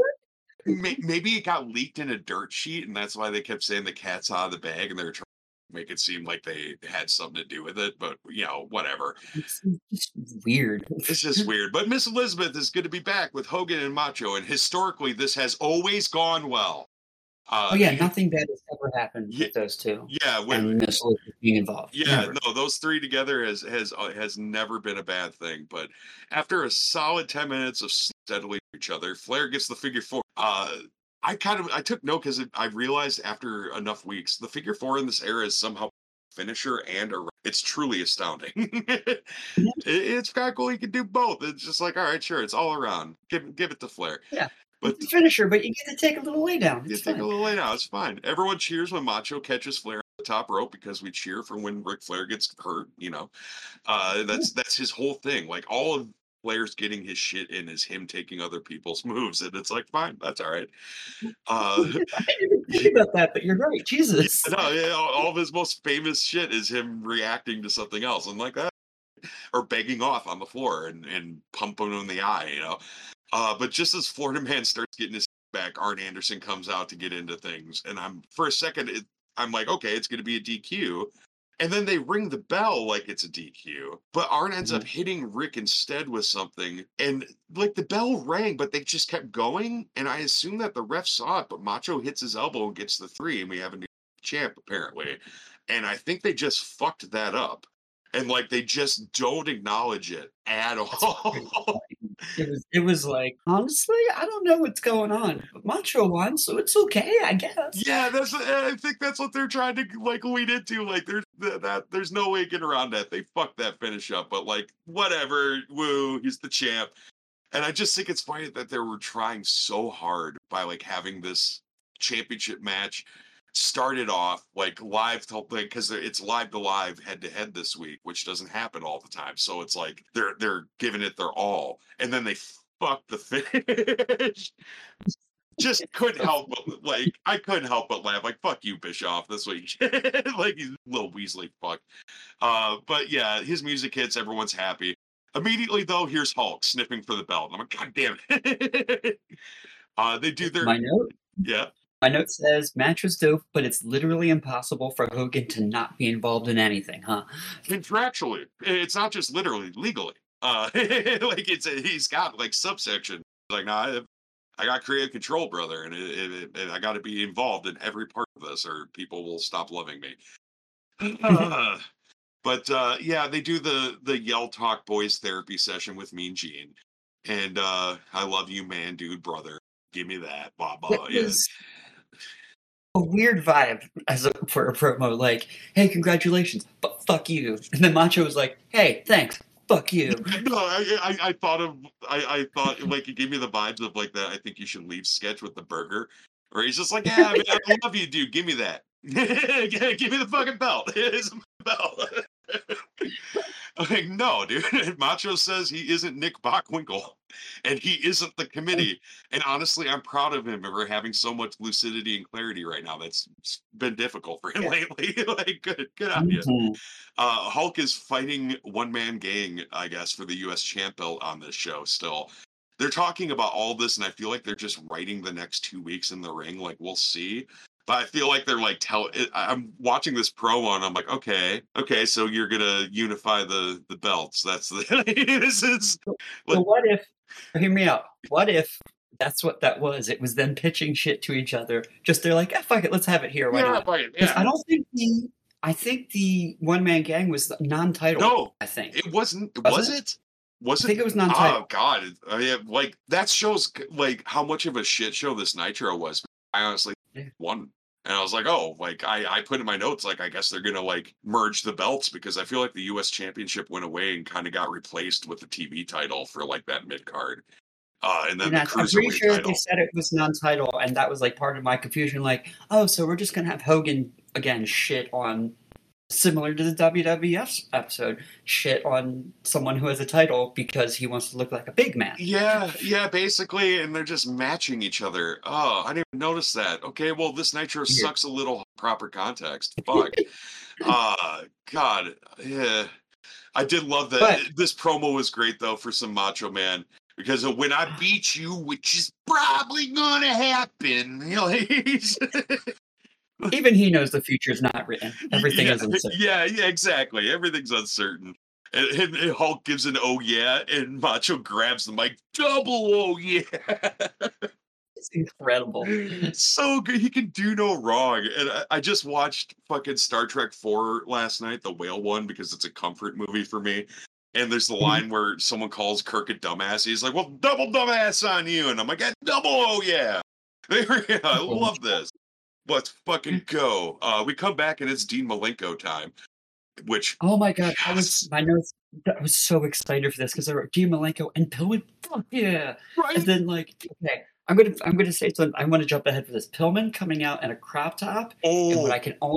may- maybe it got leaked in a dirt sheet, and that's why they kept saying the cat's out of the bag, and they were trying to make it seem like they had something to do with it. But you know, whatever. It's just weird. It's just weird. But Miss Elizabeth is good to be back with Hogan and Macho, and historically, this has always gone well. Uh, Oh yeah, nothing bad has ever happened Yeah, with those two, yeah, when, and Miss Elizabeth being involved. yeah, Never. no, those three together has has uh, has never been a bad thing. But after a solid ten minutes of steadily each other, Flair gets the figure four. Uh, I kind of I took note because I realized after enough weeks, the figure four in this era is somehow finisher and a. It's truly astounding. it, it's kind of cool. You can do both. It's just like, all right, sure, it's all around. Give give it to Flair. Yeah, But it's a finisher, but you get to take a little lay down. you It's take fine. a little lay now. It's fine. Everyone cheers when Macho catches Flair on the top rope because we cheer for when Ric Flair gets hurt. You know, uh, that's that's his whole thing. Like all of Flair's getting his shit in is him taking other people's moves, and it's like, fine, that's all right. Uh, I didn't even think about that, but you're right. Jesus. no, yeah, all, all of his most famous shit is him reacting to something else, and like that, or begging off on the floor and and pumping him in the eye, you know. Uh, but just as Florida Man starts getting his back, Arn Anderson comes out to get into things, and I'm for a second, it, I'm like, okay, it's going to be a D Q. And then they ring the bell like it's a D Q, but Arn ends up hitting Rick instead with something, and like the bell rang, but they just kept going. And I assume that the ref saw it, but Macho hits his elbow and gets the three, and we have a new champ apparently. And I think they just fucked that up, and like they just don't acknowledge it at all. It was, it was like, honestly, I don't know what's going on. But Macho won, so it's okay, I guess. Yeah, that's. I think that's what they're trying to like lead into. Like, there's that. There's no way getting around that. They fucked that finish up, but like, whatever. Woo, he's the champ. And I just think it's funny that they were trying so hard by like having this championship match started off like live to like because it's live to live head to head this week, which doesn't happen all the time. So it's like they're they're giving it their all, and then they fuck the finish. Just couldn't help but like I couldn't help but laugh. Like, fuck you, Bischoff, this week. Like, he's a little Weasley fuck. Uh, but yeah, his music hits, everyone's happy. Immediately though, here's Hulk sniffing for the belt. I'm like, God damn it. uh, they do their My note. Yeah. My note says match was dope, but it's literally impossible for Hogan to not be involved in anything, huh? Contractually, it's not just literally, legally. Uh, like it's a, he's got like subsection. Like, nah, I got creative control, brother, and it, it, it, I got to be involved in every part of this, or people will stop loving me. uh, but uh, yeah, they do the the yell talk boys therapy session with Mean Gene, and uh, I love you, man, dude, brother. Give me that, blah blah. It was a weird vibe as a, for a promo, like, "Hey, congratulations, but fuck you," and then Macho was like, "Hey, thanks." Fuck you. No, I, I, I thought of, I, I thought, like, it gave me the vibes of, like, that I think you should leave sketch with the burger, where he's just like, yeah, man, I love you, dude, give me that. Give me the fucking belt. It's my belt. I'm like, no, dude. Macho says he isn't Nick Bockwinkel, and he isn't the committee. And honestly, I'm proud of him for having so much lucidity and clarity right now. That's been difficult for him yeah. lately. Like, good, good on you. Mm-hmm. Uh, Hulk is fighting one man gang, I guess, for the U S champ belt on this show. Still, they're talking about all this, and I feel like they're just writing the next two weeks in the ring. Like, we'll see. But I feel like they're like tell. I'm watching this promo and I'm like, okay, okay, so you're gonna unify the the belts. That's the. This is. So, so what if? Hear me out. What if that's what that was? It was them pitching shit to each other. Just they're like, ah, fuck it, let's have it here. Why yeah, not? Right, yeah. I don't think the. I think the one man gang was non-title. No, I think it wasn't. Was, was it? it? Was I think it? it was non-title. Oh God! I mean, like that shows like how much of a shit show this Nitro was. I honestly yeah. won. And I was like, oh, like I, I put in my notes, like, I guess they're going to like merge the belts because I feel like the U S championship went away and kind of got replaced with the T V title for like that mid card. Uh, and then and the I'm pretty sure title. They said it was non-title. And that was like part of my confusion. Like, oh, so we're just going to have Hogan again shit on, similar to the W W F episode, shit on someone who has a title because he wants to look like a big man. Yeah, yeah, basically, and they're just matching each other. Oh, I didn't even notice that. Okay, well, this Nitro yeah. sucks a little proper context. Fuck. uh, God, yeah. I did love that. But, this promo was great, though, for some Macho Man. Because when I beat you, which is probably going to happen, you know, he's... Even he knows the future's not written. Everything yeah, is uncertain. Yeah, yeah, exactly. Everything's uncertain. And, and, and Hulk gives an oh yeah, and Macho grabs the mic, double oh yeah. It's incredible. So good. He can do no wrong. And I, I just watched fucking Star Trek four last night, the whale one, because it's a comfort movie for me. And there's the line mm-hmm. where someone calls Kirk a dumbass. He's like, well, double dumbass on you. And I'm like, double oh yeah. yeah I love this. Let's fucking go. Uh, we come back and it's Dean Malenko time. Which oh my god, yes. I was my notes. I was so excited for this because I wrote Dean Malenko and Pillman. Fuck yeah! Right. And then like, okay, I'm gonna I'm gonna say something. I want to jump ahead for this. Pillman coming out in a crop top, oh. and what I can only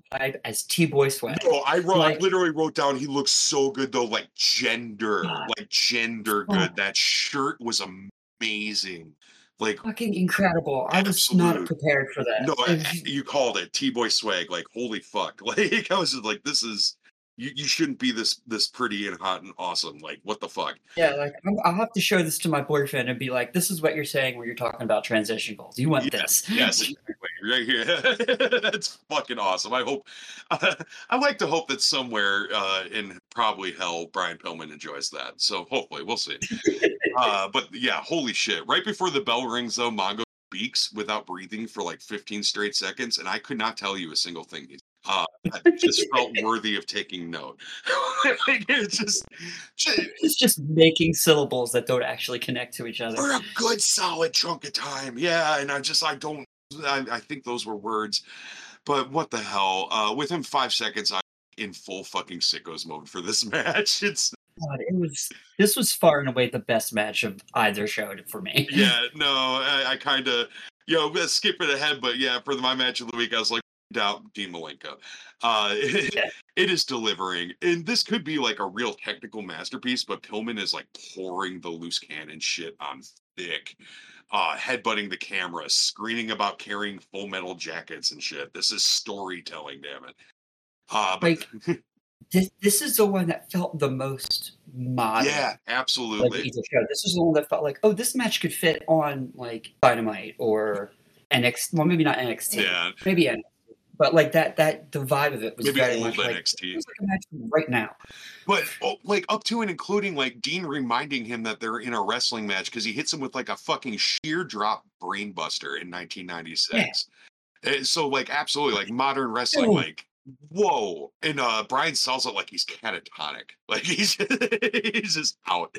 vibe as T-Boy Swag. No, I wrote, Like- I literally wrote down he looks so good though, like gender, God. like gender Oh. good. That shirt was amazing. Like Fucking incredible. I was not Absolute. prepared for that. no, It I- was- you called it T-Boy Swag. Like holy fuck. Like I was just like, this is you, you shouldn't be this this pretty and hot and awesome. Like what the fuck? yeah, like I'm, I'll have to show this to my boyfriend and be like, "This is what you're saying when you're talking about transition goals. You want this?" Yes, exactly. Right here. That's fucking awesome. I hope. Uh, I like to hope that somewhere uh, in probably hell, Brian Pillman enjoys that. So hopefully, we'll see. uh, but yeah, holy shit! Right before the bell rings, though, Mongo speaks without breathing for like fifteen straight seconds, and I could not tell you a single thing. He uh, I just felt worthy of taking note. Like it's just, just It's just making syllables that don't actually connect to each other. for a good solid chunk of time. Yeah, and I just I don't I, I think those were words, but what the hell? Uh, within five seconds, I'm in full fucking sickos mode for this match. It's God, it was this was far and away the best match of either show for me. yeah, no, I, I kind of you know let's skip it ahead, but yeah, for the, my match of the week, I was like. Doubt Dean Malenko. Uh, it, Yeah. it is delivering, and this could be like a real technical masterpiece, but Pillman is like pouring the loose cannon shit on thick, uh, headbutting the camera, screaming about carrying full metal jackets and shit. This is storytelling, damn it. Uh, but Like this, this is the one that felt the most modern. yeah, Like absolutely. either show. This was the one that felt like, oh, this match could fit on like Dynamite or N X T. Well, maybe not N X T. Yeah, Maybe N X T. But like that, that the vibe of it was maybe very old much like N X T. it was like a match right now. But oh, like up to and including like Dean reminding him that they're in a wrestling match because he hits him with like a fucking sheer drop brainbuster in nineteen ninety-six. Uh, So like absolutely like modern wrestling, Ew. like whoa. And uh Brian sells it like he's catatonic. Like he's he's just out.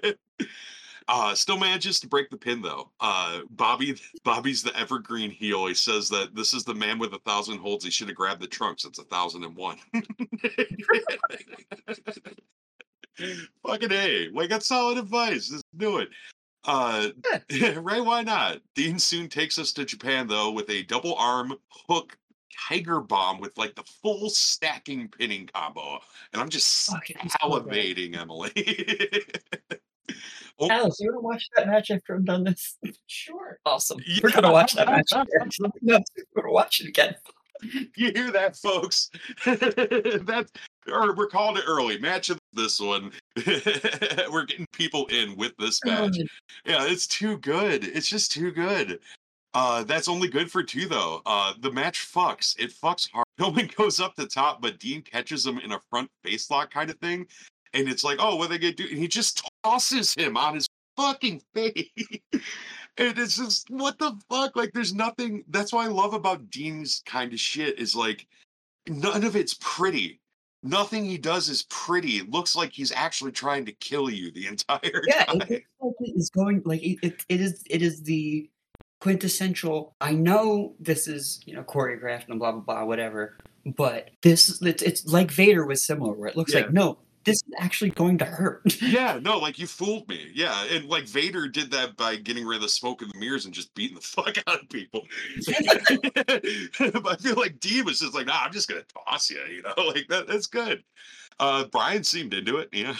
Uh, still manages to break the pin though. Uh, Bobby, Bobby's the evergreen heel. He says that this is the man with a thousand holds. He should have grabbed the trunks. It's a thousand and one. Fucking A. Like that's solid advice. Just do it. Uh, right? Why not? Dean soon takes us to Japan though with a double arm hook tiger bomb with like the full stacking pinning combo, and I'm just Fuck, it was so good. salivating, Emily. Oh, Alice, you want to watch that match after I'm done this? Sure. Awesome. Yeah. We're gonna watch that match. Again. No, we're gonna watch it again. You hear that, folks? That's or we're calling it early. Match of this one. We're getting people in with this match. Yeah, it's too good. It's just too good. Uh, that's only good for two though. Uh, the match fucks. It fucks hard. Pillman goes up the top, but Dean catches him in a front face lock kind of thing. And it's like, oh, what are they gonna do? And he just tosses him on his fucking face. And it's just, what the fuck? Like, there's nothing. That's what I love about Dean's kind of shit is like, none of it's pretty. Nothing he does is pretty. It looks like he's actually trying to kill you the entire Yeah, time. it, looks like it is going like it, it. It is. It is the quintessential. I know this is you know choreographed and blah blah blah whatever, but this it's, it's like Vader was similar where it looks Yeah. like no, this is actually going to hurt. Yeah, no, like you fooled me. Yeah, and like Vader did that by getting rid of the smoke and the mirrors and just beating the fuck out of people. But I feel like Dean was just like, nah, I'm just gonna toss you, you know, like that. That's good. Uh, Brian seemed into it, you know.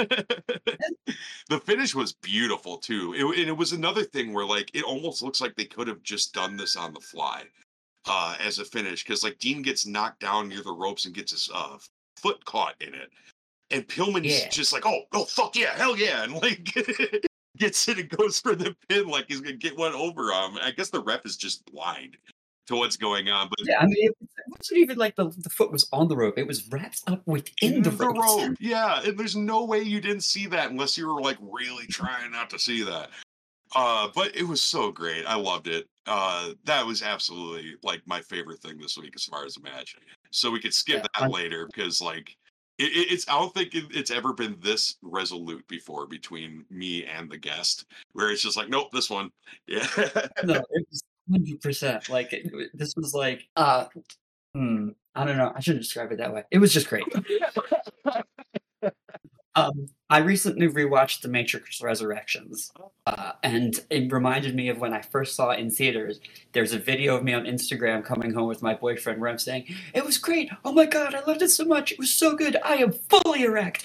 The finish was beautiful too. It, and it was another thing where like it almost looks like they could have just done this on the fly uh, as a finish because like Dean gets knocked down near the ropes and gets his uh, foot caught in it. And Pillman's Yeah. just like, oh, oh, fuck yeah, hell yeah. And like gets it and goes for the pin like he's going to get one over on him. I guess the ref is just blind to what's going on. But Yeah, I mean, it wasn't even like the, the foot was on the rope. It was wrapped up within in the, the ropes. rope. Yeah. And there's no way you didn't see that unless you were like really trying not to see that. Uh, but it was so great. I loved it. Uh, that was absolutely like my favorite thing this week as far as the match. So we could skip Yeah, that I'm- later because like it, it- it's I don't think it, it's ever been this resolute before between me and the guest where it's just like nope this one yeah No, it was hundred percent. Like it, it- this was like uh, hmm, I don't know. I shouldn't describe it that way. It was just great. Um, I recently rewatched The Matrix Resurrections, uh, and it reminded me of when I first saw it in theaters. There's a video of me on Instagram coming home with my boyfriend where I'm saying, "It was great! Oh my god, I loved it so much! It was so good! I am fully erect!"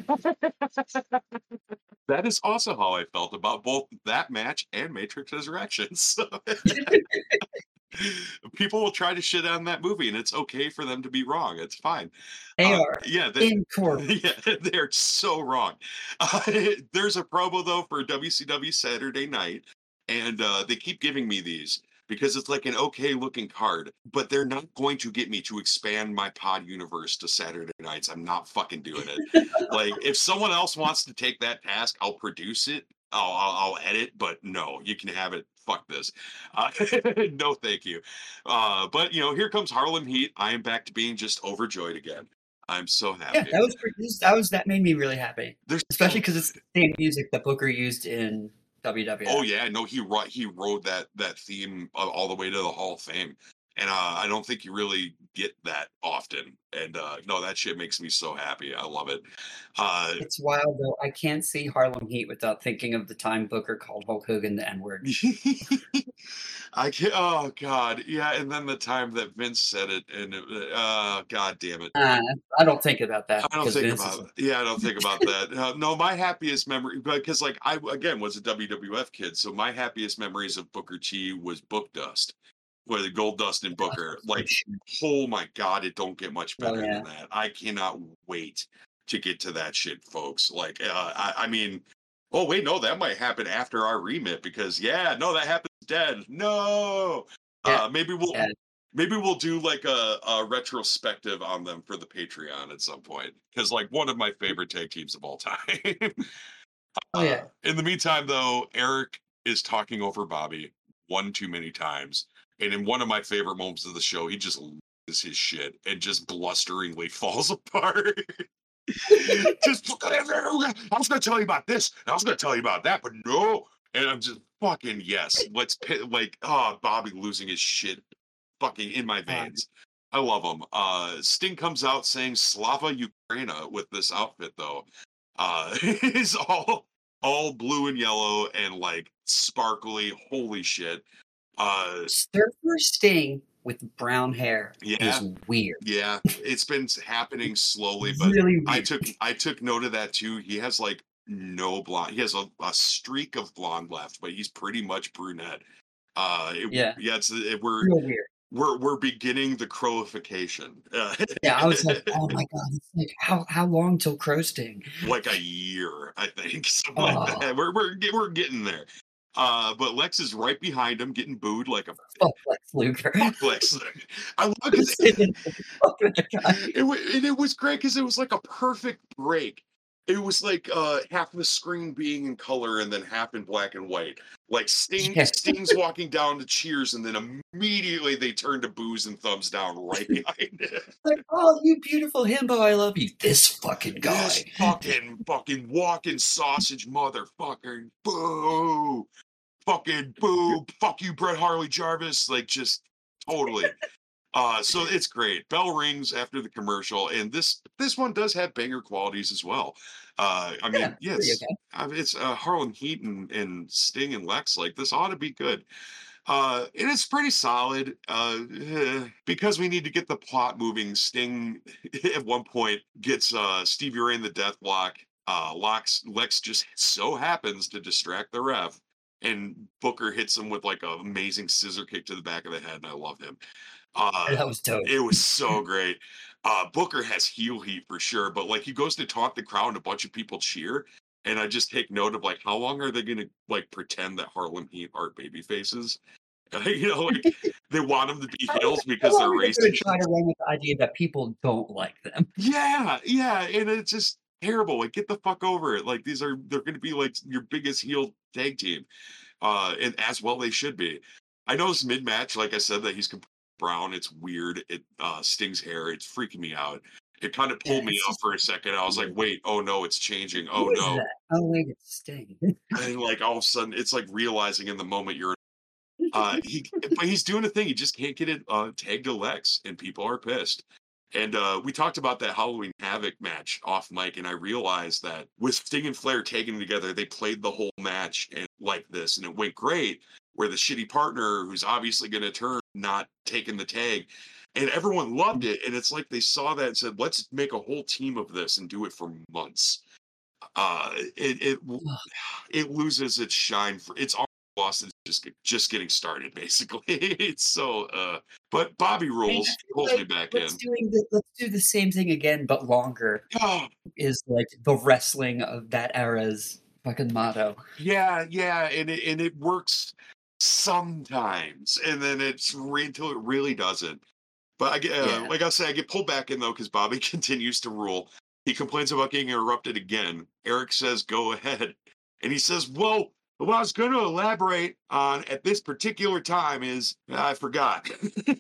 That is also how I felt about both that match and Matrix Resurrections. So people will try to shit on that movie, and it's okay for them to be wrong. It's fine. They Uh, are yeah, they, incorrigible. yeah, they're so wrong. Uh, there's a promo though for W C W Saturday Night, and uh, they keep giving me these because it's like an okay looking card, but they're not going to get me to expand my pod universe to Saturday nights. I'm not fucking doing it. Like, if someone else wants to take that task, I'll produce it. I'll, I'll, I'll edit, but no, you can have it. Fuck this. Uh, no, thank you. Uh, but you know, here comes Harlem Heat. I am back to being just overjoyed again. I'm so Yeah, happy. that was pretty, that was that made me really happy, There's especially so because it's the same music that Booker used in W W F. Oh yeah, no, he wrote he wrote that that theme uh, all the way to the Hall of Fame, and uh, I don't think you really get that often. And uh, no, that shit makes me so happy. I love it. Uh, It's wild though. I can't see Harlem Heat without thinking of the time Booker called Hulk Hogan the N word. I can't. Oh God, yeah. And then the time that Vince said it, and it, uh, God damn it. Uh, I don't think about that I don't because think Vince is. about it. Yeah, I don't think about that. Uh, no, my happiest memory, because like I again was a W W F kid, so my happiest memories of Booker T was Book Dust, where the Gold Dust and Booker. Like, oh my God, it don't get much Oh better yeah. than that. I cannot wait to get to that shit, folks. Like, uh, I, I mean, oh wait, no, that might happen after our remit because yeah, no, that happens dead. No, Yeah. uh, maybe we'll Yeah. maybe we'll do like a, a retrospective on them for the Patreon at some point because like one of my favorite tag teams of all time. Oh uh, yeah. in the meantime, though, Eric is talking over Bobby one too many times, and in one of my favorite moments of the show, he just loses his shit and just blusteringly falls apart. Just I was going to tell you about this, and I was going to tell you about that, but no. And I'm just fucking yes. Let's pit, like oh Bobby losing his shit fucking in my Uh, veins. I love him. Uh, Sting comes out saying Slava Ukraina with this outfit though. Uh, he's all all blue and yellow and like sparkly. Holy shit. Uh, Surfer Sting with brown hair yeah, is weird. yeah. It's been happening slowly, but Really I weird. took I took note of that too. He has like no blonde. He has a, a streak of blonde left, but he's pretty much brunette. Uh, it, Yeah. yeah, it's it, we're Real weird. we're we're beginning the crowification. Uh, Yeah, I was like, oh my god, it's like how how long till Crow Sting? like a year, I think, something like Oh, that. We're we're get- we're getting there. Uh, but Lex is right behind him, getting booed like a fuck Lex Luger. fuck Lex. I love it because Sitting fuck with the guy. it, wa- and it was great because it was like a perfect break. It was like uh, half the screen being in color and then half in black and white. Like Sting, Yeah. Sting's walking down to cheers, and then immediately they turn to boos and thumbs down right behind it. Like, oh, you beautiful himbo, I love you. This fucking guy. This fucking fucking walking sausage motherfucker. Boo. Fucking boo. Fuck you, Bret Harley Jarvis. Like just totally. Uh, so it's great. Bell rings after the commercial, and this this one does have banger qualities as well. Uh, I mean, Yeah, pretty yes, okay. I mean, it's uh, Harlem Heat and, and Sting and Lex. Like this ought to be good. Uh, and it's pretty solid. Uh, eh, because we need to get the plot moving. Sting at one point gets uh Stevie Ray in the death block. Uh, Lex Lex just so happens to distract the ref, and Booker hits him with like an amazing scissor kick to the back of the head, and I love him. Uh, That was dope. it was so great. Uh, Booker has heel heat for sure, but like he goes to talk the crowd and a bunch of people cheer. And I just take note of like how long are they gonna like pretend that Harlem Heat aren't baby faces? You know, like they want them to be How heels because long they're are they gonna racist. try to run with the idea that people don't like them? Yeah, yeah, and it's just terrible. Like get the fuck over it. Like these are they're gonna be like your biggest heel tag team. Uh, and as well they should be. I know this mid match, like I said, that he's completely brown. It's weird. It uh, Stings hair. It's freaking me out. It kind of Yeah, pulled me it's out just for a second. I was like, wait, oh no, it's changing. Oh who is no. that? Oh wait, it's Sting. And like all of a sudden, it's like realizing in the moment you're. Uh, he, but he's doing a thing. He just can't get it uh, tagged to Lex, and people are pissed. And uh, we talked about that Halloween Havoc match off mic, and I realized that with Sting and Flair taken together, they played the whole match and like this, and it went great. Where the shitty partner, who's obviously going to turn, not taking the tag, and everyone loved it. And it's like they saw that and said, "Let's make a whole team of this and do it for months." Uh, it it it loses its shine for it's already lost. It's just get- just getting started, basically. It's so. Uh, but Bobby I mean, I rules feel pulls me like back let's in. doing the, let's do the same thing again, but longer. Oh, Is like the wrestling of that era's fucking motto. yeah, yeah, and it and it works sometimes, and then it's re- until it really doesn't. But I get, uh, Yeah. like I say, I get pulled back in though because Bobby continues to rule. He complains about getting interrupted again. Eric says, "Go ahead," and he says, "Well, what I was going to elaborate on at this particular time is I forgot."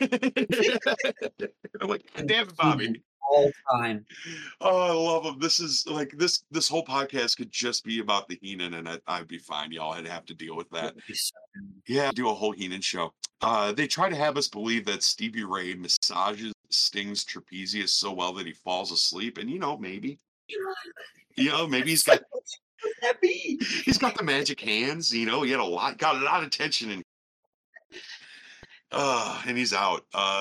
I'm like, "God damn it, Bobby!" Heenan all time. Oh, I love him. This is like this. This whole podcast could just be about the Heenan, and I, I'd be fine. Y'all, I'd have to deal with It that. would be so good. Yeah, do a whole Heenan show. Uh, they try to have us believe that Stevie Ray massages Sting's trapezius so well that he falls asleep, and you know, maybe, you know, maybe he's got What would that be? he's got the magic hands. You know, he had a lot, got a lot of tension, and uh, and he's out. Uh,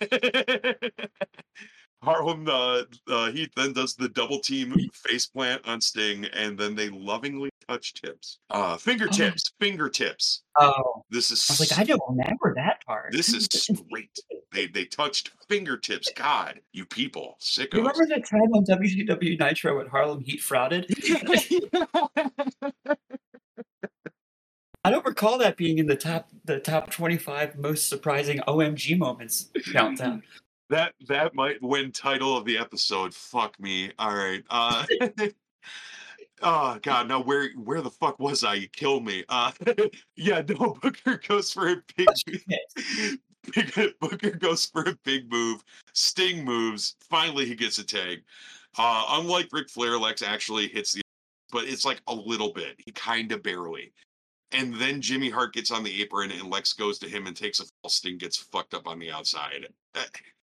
Harlem uh, uh, Heath then does the double team face plant on Sting, and then they lovingly touch tips. Uh, fingertips, fingertips. Oh, This is I was like, I don't remember that part. This is straight. They they touched fingertips. God, you people, You sickos. remember that time on W C W Nitro when Harlem Heat frauded? I don't recall that being in the top the top twenty-five most surprising O M G moments countdown. that that might win title of the episode. Fuck me. All right. Uh, oh God, now where where the fuck was I? You killed me. Uh, yeah, no. Booker goes for a big. Big Booker goes for a big move. Sting moves. Finally, he gets a tag. Uh, unlike Ric Flair, Lex actually hits the, but it's like a little bit. He kind of barely. And then Jimmy Hart gets on the apron, and Lex goes to him and takes a fall. Sting gets fucked up on the outside. Uh,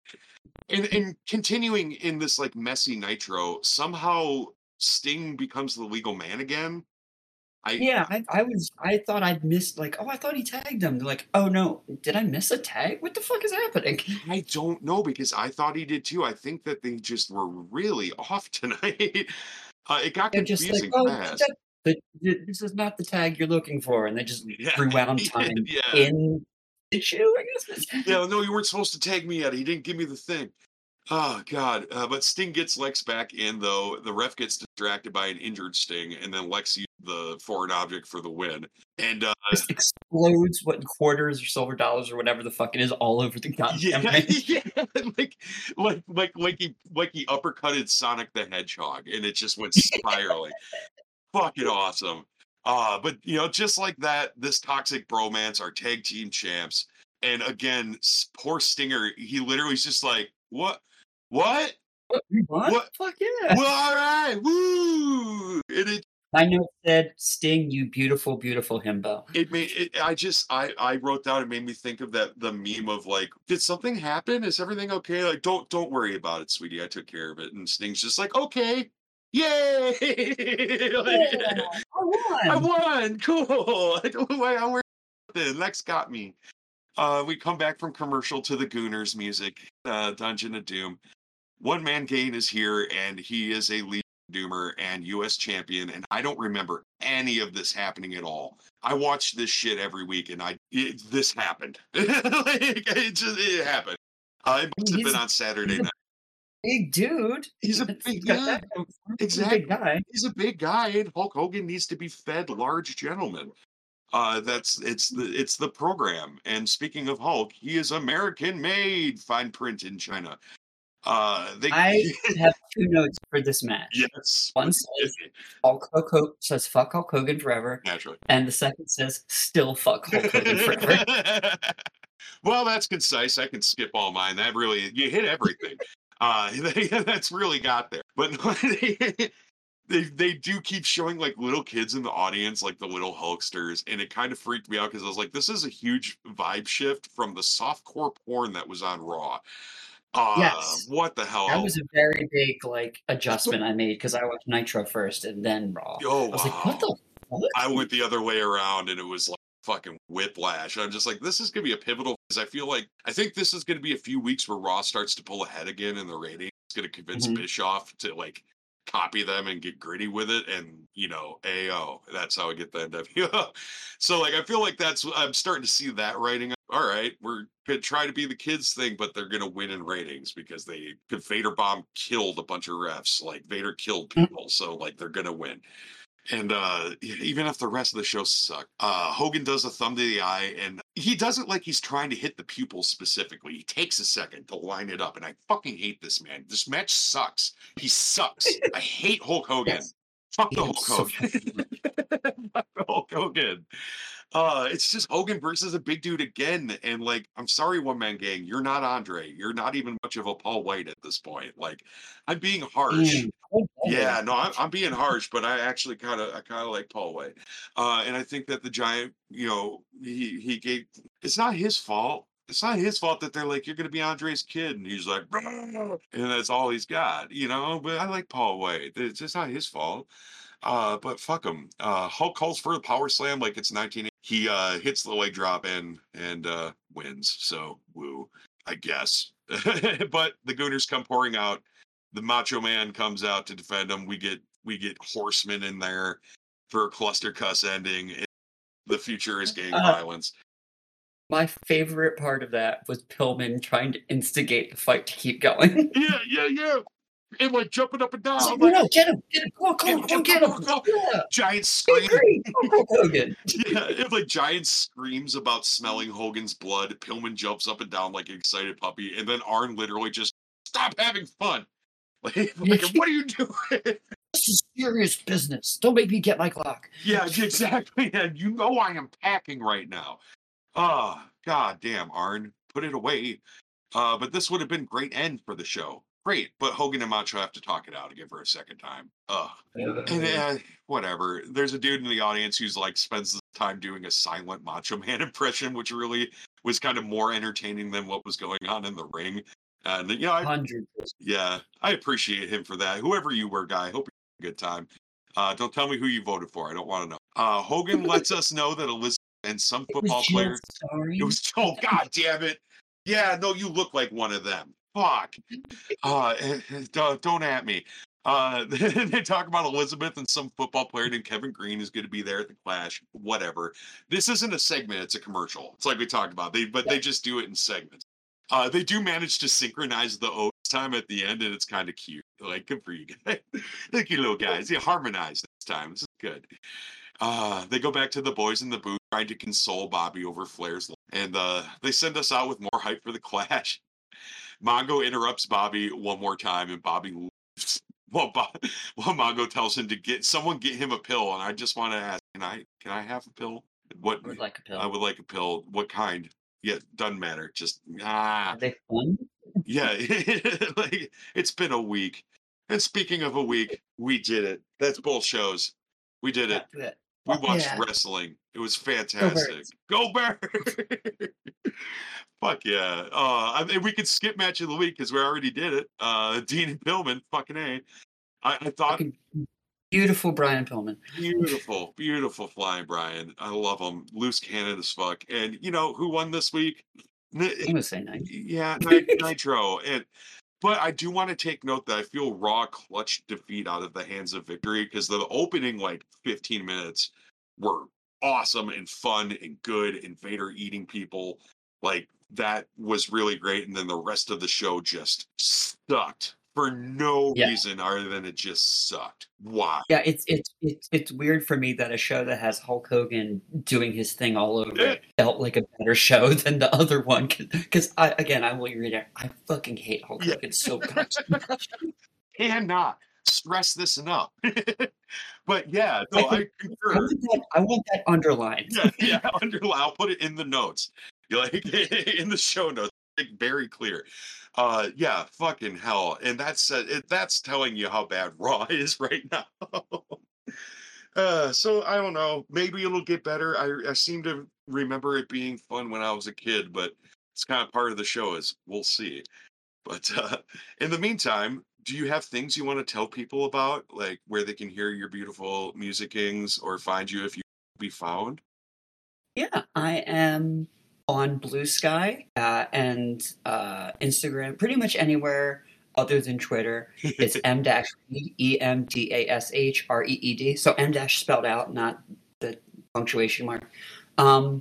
and and continuing in this like messy Nitro, somehow Sting becomes the legal man again. I Yeah, I, I was. I thought I'd missed. Like, oh, I thought he tagged him. They're like, oh no, did I miss a tag? What the fuck is happening? I don't know because I thought he did too. I think that they just were really off tonight. Uh, it got They're just like, confusing oh, fast. that, that, this is not the tag you're looking for, and they just Yeah, rewound time yeah. in issue. I guess. Yeah, no, you weren't supposed to tag me yet. He didn't give me the thing. Oh God! Uh, but Sting gets Lex back in though. The ref gets distracted by an injured Sting, and then Lex used the foreign object for the win. And uh, Just explodes what quarters or silver dollars or whatever the fuck it is all over the goddamn yeah, ring. yeah, like like like like he like he uppercutted Sonic the Hedgehog, and it just went spiraling. Fucking awesome. Uh, but you know, just like that, this toxic bromance, our tag team champs, and again, s- poor Stinger, he literally is just like, what, what, What? What? what? Fuck yeah! Well, all right, woo! And it My note said, "Sting, you beautiful, beautiful himbo." it made it. I just I I wrote down. It made me think of that the meme of like, did something happen? Is everything okay? Like, don't don't worry about it, sweetie. I took care of it. And Sting's just like, okay. Yay! Like, Yeah, I won. I won. Cool. I don't know why I'm wearing Lex got me. Uh, we come back from commercial to the Gooners music, uh, Dungeon of Doom. One Man Gain is here, and he is a lead doomer and U S champion. And I don't remember any of this happening at all. I watch this shit every week, and I it, this happened. Like, it just it happened. Uh, it must have He's- been on Saturday he's a night. Big dude. He's a He's big got yeah, that going for him. He's a exactly. big guy. He's a big guy, and Hulk Hogan needs to be fed large gentlemen. Uh, that's it's the it's the program. And speaking of Hulk, he is American made. Fine print in China. Uh, they I have two notes for this match. yes, One says Hulk Hogan says "fuck Hulk Hogan forever," naturally, and the second says "still fuck Hulk Hogan forever." Well, that's concise. I can skip all mine. That really you hit everything. Uh, that's really got there. But they they do keep showing like little kids in the audience, like the little Hulksters, and it kind of freaked me out because I was like, this is a huge vibe shift from the softcore porn that was on Raw. Uh, Yes. what the That hell? was a very big, like, adjustment I made because I watched Nitro first and then Raw. Oh, I was like, "What wow. the I fuck?" went the other way around and it was like fucking whiplash. I'm just like, this is gonna be a pivotal because I feel like I think this is gonna be a few weeks where Raw starts to pull ahead again in the rating. It's gonna convince Mhm. Bischoff to like copy them and get gritty with it, and you know, A O. That's how I get the N W O. So like I feel like that's I'm starting to see that writing. All right, we're gonna try to be the kids thing, but they're gonna win in ratings because they Vader Bomb killed a bunch of refs. Like Vader killed Mm. people, so like they're gonna win. And uh, e- even if the rest of the show suck, uh, Hogan does a thumb to the eye, and he does it like he's trying to hit the pupils specifically. He takes a second to line it up, and I fucking hate this man. This match sucks. He sucks. I hate Hulk Hogan. Yes. Fuck I the hate him Hulk so Hogan. fucking much. Fuck the Hulk Hogan. Uh, it's just Hogan versus a big dude again. And like, I'm sorry, one man gang, you're not Andre. You're not even much of a Paul White at this point. Like, I'm being harsh. Damn. How dare. Yeah, no, I'm, I'm being harsh, but I actually kind of, I kind of like Paul White, uh, and I think that the Giant, you know, he he gave. It's not his fault. It's not his fault that they're like, you're going to be Andre's kid, and he's like, "Rah," and that's all he's got, you know. But I like Paul White. It's just not his fault. Uh, but fuck him. Uh, Hulk calls for a power slam like it's nineteen eighty. He uh hits the leg drop and and uh wins. So woo, I guess. But the Gooners come pouring out. The Macho Man comes out to defend him. We get we get Horsemen in there for a cluster cuss ending. It- the future is gang Uh, violence. my favorite part of that was Pillman trying to instigate the fight to keep going. Yeah, yeah, yeah. And like jumping up and I was down, like, "No, like no, get him, get him, come on, come get on, him, come on, get get him, him." go. Yeah, Giant I scream. agree. Fuck Hulk Hogan. Yeah, if like Giant screams about smelling Hogan's blood, Pillman jumps up and down like an excited puppy, and then Arn literally just stop having fun. Like, like what are you doing? This is serious business. Don't make me get my clock. Yeah, exactly. And you know I am packing right now. Oh, god damn, Arn, put it away. Uh, but this would have been great end for the show. Great, but Hogan and Macho have to talk it out again for a second time. Ugh. And uh, whatever. There's a dude in the audience who's like spends the time doing a silent Macho Man impression, which really was kind of more entertaining than what was going on in the ring. And you know, I, Hundred. yeah, I appreciate him for that. Whoever you were, guy, hope you had a good time. Uh, don't tell me who you voted for. I don't want to know. Uh, Hogan lets us know that Elizabeth and some It was football Jill player. It Starring. was oh god damn it. Yeah, no, you look like one of them. Fuck. Uh, don't, don't at me. Uh, they talk about Elizabeth and some football player named Kevin Green is going to be there at the Clash. Whatever. This isn't a segment; it's a commercial. It's like we talked about. They but they just do it in segments. Uh, they do manage to synchronize the O time at the end, and it's kind of cute. Like, good for you guys. Thank you, little guys. You harmonized this time. This is good. Uh, they go back to the boys in the booth trying to console Bobby over Flair's, and uh, they send us out with more hype for the Clash. Mongo interrupts Bobby one more time, and Bobby leaves. Well, Bob, well, Mongo tells him to get someone get him a pill, and I just want to ask, can I can I have a pill? What I would like a I pill. would like a pill. What kind? Yeah, doesn't matter. Just ah, Are they fun? yeah. Like it's been a week. And speaking of a week, we did it. That's both shows. We did it. Got to it. We Fuck watched yeah. wrestling. It was Go fantastic. Birds. Go Bears! Fuck yeah. Uh, I mean, we could skip match of the week because we already did it. Uh, Dean and Pillman, fucking A. I, I thought Fucking beautiful Brian Pillman. beautiful, beautiful flying Brian. I love him. Loose cannon as fuck. And you know who won this week? N- I'm gonna say nice. Yeah, Ni- Nitro. And but I do want to take note that I feel Raw clutched defeat out of the hands of victory because the opening like fifteen minutes were awesome and fun and good and Vader eating people. Like that was really great. And then the rest of the show just sucked for no Yeah. reason other than it just sucked. Why? Yeah, it's it's it's it's weird for me that a show that has Hulk Hogan doing his thing all over Eh, it felt like a better show than the other one. Because I again, I will read it. I fucking hate Hulk yeah. Hogan so goddamn much. Cannot stress this enough. But yeah, I no, can. I I concur. want that. I want that underlined. Yeah, yeah. Under, I'll put it in the notes, you like in the show notes, like, very clear. Uh, yeah, fucking hell, and that's uh, it, that's telling you how bad Raw is right now. uh, so I don't know. Maybe it'll get better. I I seem to remember it being fun when I was a kid, but it's kind of part of the show. Is we'll see. But uh, in the meantime, do you have things you want to tell people about, like where they can hear your beautiful musicings or find you if you be found? Yeah, I am on Blue Sky uh, and uh, Instagram, pretty much anywhere other than Twitter. It's M dash E M D A S H R E E D. So M dash spelled out, not the punctuation mark. Um,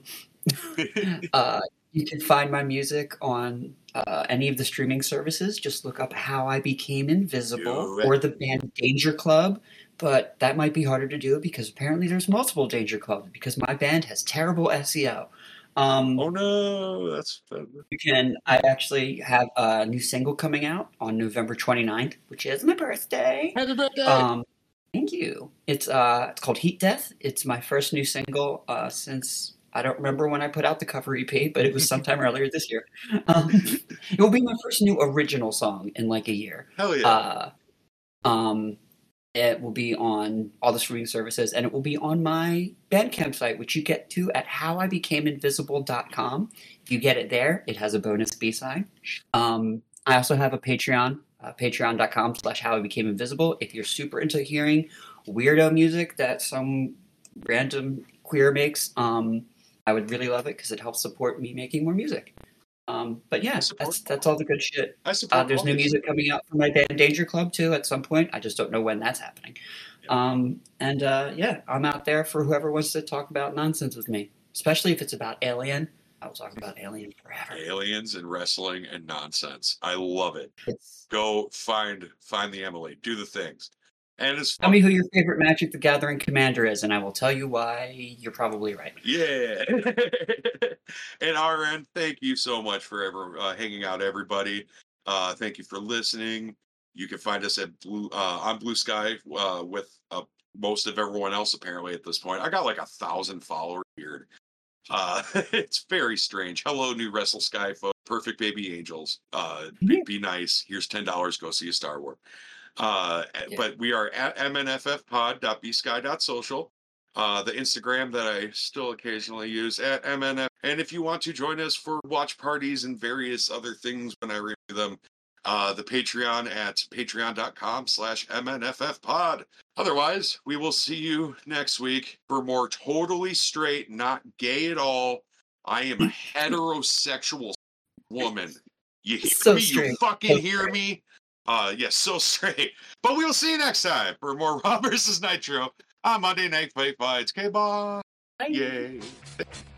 uh, you can find my music on uh, any of the streaming services. Just look up How I Became Invisible Do it. or the band Danger Club. But that might be harder to do because apparently there's multiple Danger Clubs because my band has terrible S E O. Um, Oh no, that's you can. I actually have a new single coming out on November twenty-ninth, which is my birthday. happy birthday. Um, thank you. It's uh, it's called Heat Death. It's my first new single uh, since I don't remember when I put out the cover E P, but it was sometime earlier this year. Um, it will be my first new original song in like a year. Hell yeah. Uh, um, it will be on all the streaming services, and it will be on my Bandcamp site, which you get to at how I became invisible dot com. If you get it there, it has a bonus B-side. Um, I also have a Patreon, uh, patreon dot com slash how I became invisible. If you're super into hearing weirdo music that some random queer makes, um, I would really love it because it helps support me making more music. Um, but yeah, that's that's all the good shit. I support Uh, there's all new this. music coming out from my band Danger Club too at some point. I just don't know when that's happening. Um, and uh, yeah, I'm out there for whoever wants to talk about nonsense with me, especially if it's about Alien. I will talk about Alien forever. Aliens and wrestling and nonsense. I love it. It's, Go find find the Emily. Do the things. And it's tell fun. me who your favorite Magic the Gathering commander is, and I will tell you why you're probably right. Yeah. And R N, thank you so much for ever uh, hanging out, everybody. Uh, thank you for listening. You can find us at Blue uh, on Blue Sky uh, with uh, most of everyone else apparently at this point. I got like a thousand followers. Weird. Uh, it's very strange. Hello, new Wrestle Sky folks. Perfect baby angels. Uh, be, be nice. Here's ten dollars. Go see a Star Wars. Uh, Yeah. But we are at m n f f pod dot b sky dot social. Uh, the Instagram that I still occasionally use at M N F. And if you want to join us for watch parties and various other things when I review them, uh, the Patreon at patreon dot com slash M N F F pod. Otherwise, we will see you next week for more totally straight, not gay at all. I am a heterosexual woman. You hear So me? straight. You fucking hear me? Uh, yes, so straight. But we will see you next time for more Raw versus Nitro on Monday Night Fight Fights. Okay, bye. Bye. Yay.